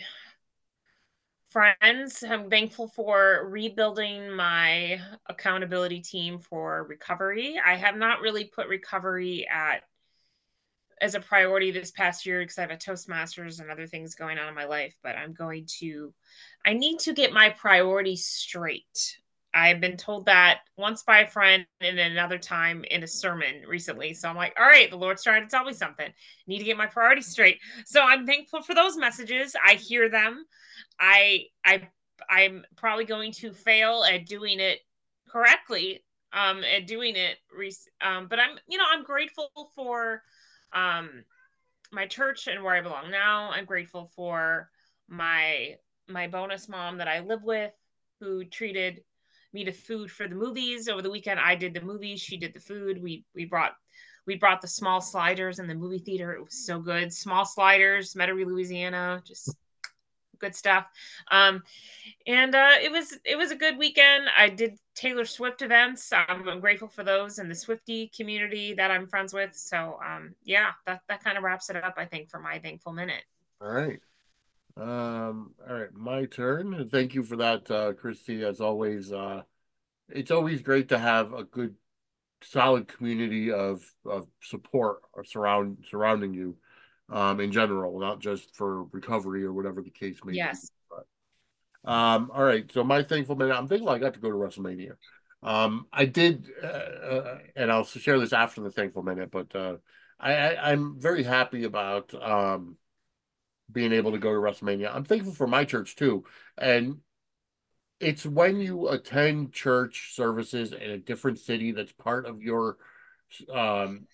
friends. I'm thankful for rebuilding my accountability team for recovery. I have not really put recovery at as a priority this past year because I have a Toastmasters and other things going on in my life, but I'm going to, I need to get my priorities straight. I've been told that once by a friend and another time in a sermon recently. So I'm like, all right, the Lord's trying to tell me something. I need to get my priorities straight. So I'm thankful for those messages. I hear them. I I I'm probably going to fail at doing it correctly, um, at doing it. Um, but I'm, you know, I'm grateful for um my church and where I belong now. I'm grateful for my my bonus mom that I live with who treated me the food for the movies over the weekend. I did the movies, she did the food. We we brought we brought the small sliders in the movie theater. It was so good. Small sliders, Metairie, Louisiana, just good stuff. Um, and uh, it was it was a good weekend. I did Taylor Swift events. I'm, I'm grateful for those and the Swiftie community that I'm friends with. So um, yeah, that that kind of wraps it up, I think, for my thankful minute. All right. Um, all right, my turn. Thank you for that, uh, Christy. As always, uh, it's always great to have a good, solid community of of support or surround surrounding you, um, in general, not just for recovery or whatever the case may be. Yes. But um, all right, so my thankful minute. I'm thankful I got to go to WrestleMania. Um, I did, uh, uh, and I'll share this after the thankful minute. But uh, I, I I'm very happy about um being able to go to WrestleMania. I'm thankful for my church too. And it's when you attend church services in a different city that's part of your um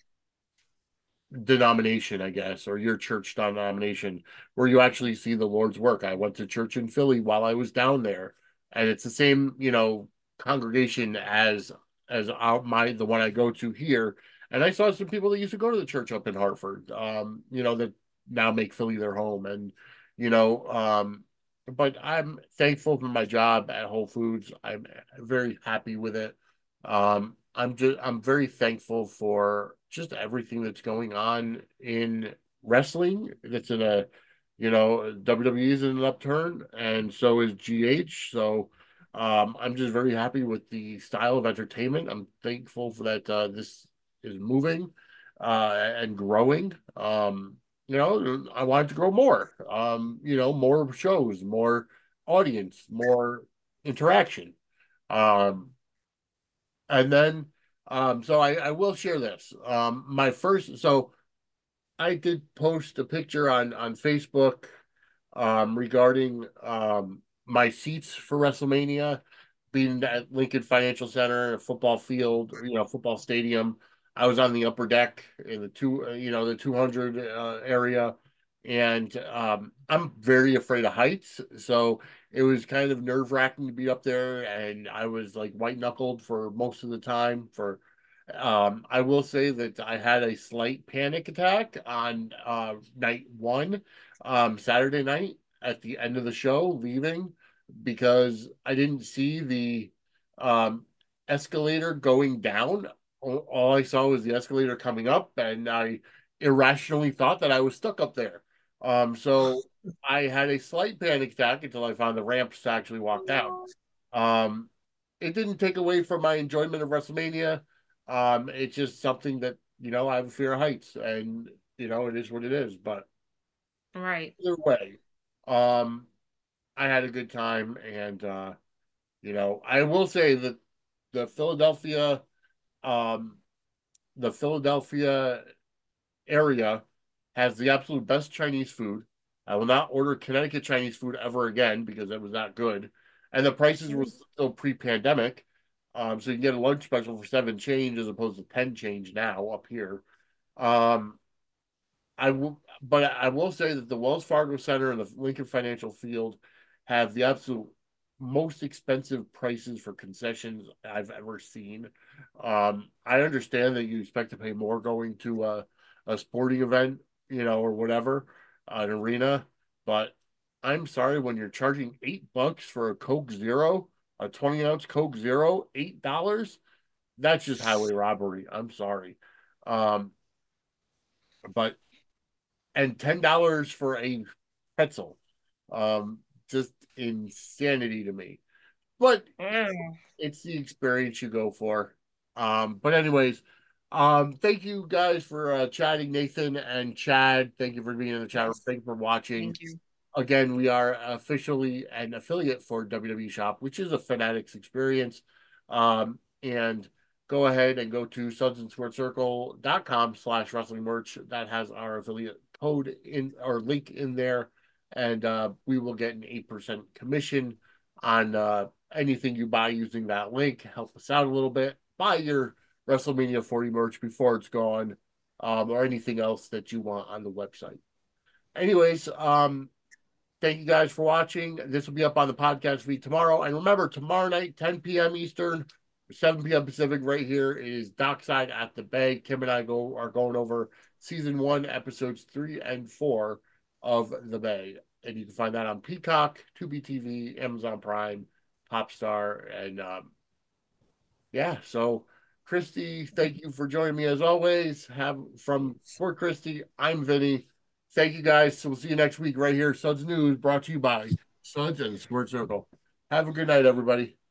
denomination, I guess, or your church denomination, where you actually see the Lord's work. I went to church in Philly while I was down there, and it's the same, you know, congregation as as our, my the one I go to here. And I saw some people that used to go to the church up in Hartford, um, you know, that now make Philly their home, and you know, um, but I'm thankful for my job at Whole Foods. I'm very happy with it. Um, I'm just I'm very thankful for just everything that's going on in wrestling. That's in a, you know, W W E is in an upturn, and so is G H. So um, I'm just very happy with the style of entertainment. I'm thankful for that uh, this is moving uh, and growing. Um, you know, I want it to grow more. Um, you know, more shows, more audience, more interaction. Um, and then, um, so I, I will share this. Um, my first, so I did post a picture on on Facebook um, regarding um, my seats for WrestleMania, being at Lincoln Financial Center, a football field, you know, football stadium. I was on the upper deck in the two, uh, you know, the two hundred uh, area, and um, I'm very afraid of heights, so it was kind of nerve wracking to be up there, and I was like white knuckled for most of the time. For um, I will say that I had a slight panic attack on uh, night one, um, Saturday night at the end of the show, leaving because I didn't see the um, escalator going down. All, all I saw was the escalator coming up, and I irrationally thought that I was stuck up there. Um, so I had a slight panic attack until I found the ramps to actually walk down. Um, it didn't take away from my enjoyment of WrestleMania. Um, it's just something that, you know, I have a fear of heights, and you know, it is what it is. But Right. either way, um, I had a good time, and uh, you know, I will say that the Philadelphia, um, the Philadelphia area has the absolute best Chinese food. I will not order Connecticut Chinese food ever again because it was not good, and the prices were still pre-pandemic. Um, so you can get a lunch special for seven change as opposed to ten change now up here. Um, I will, but I will say that the Wells Fargo Center and the Lincoln Financial Field have the absolute most expensive prices for concessions I've ever seen. Um, I understand that you expect to pay more going to a, a sporting event, you know, or whatever, an arena, but I'm sorry when you're charging eight bucks for a Coke Zero, a twenty ounce Coke Zero, eight dollars. That's just highway robbery. I'm sorry. Um, but and ten dollars for a pretzel. Um, just insanity to me. But Mm. it's the experience you go for. Um, but anyways, um, thank you guys for uh, chatting, Nathan and Chad. Thank you for being in the chat room. Yes. Thank you for watching. Thank you. Again, we are officially an affiliate for W W E Shop, which is a Fanatics experience. Um, and go ahead and go to suds and squared circle dot com slash wrestling merch. That has our affiliate code in or link in there. And uh, we will get an eight percent commission on uh, anything you buy using that link. Help us out a little bit. Buy your WrestleMania forty merch before it's gone, um, or anything else that you want on the website. Anyways, um, thank you guys for watching. This will be up on the podcast feed tomorrow. And remember, tomorrow night, ten p.m. Eastern, seven p.m. Pacific, right here is Dockside at the Bay. Kim and I go are going over season one, episodes three and four of The Bay. And you can find that on Peacock, Tubi T V, Amazon Prime, Popstar, and um, yeah. So, Christy, thank you for joining me as always. Have from for Christy, I'm Vinny. Thank you guys. So we'll see you next week right here. Suds News brought to you by Suds and Squirt Circle. Have a good night, everybody.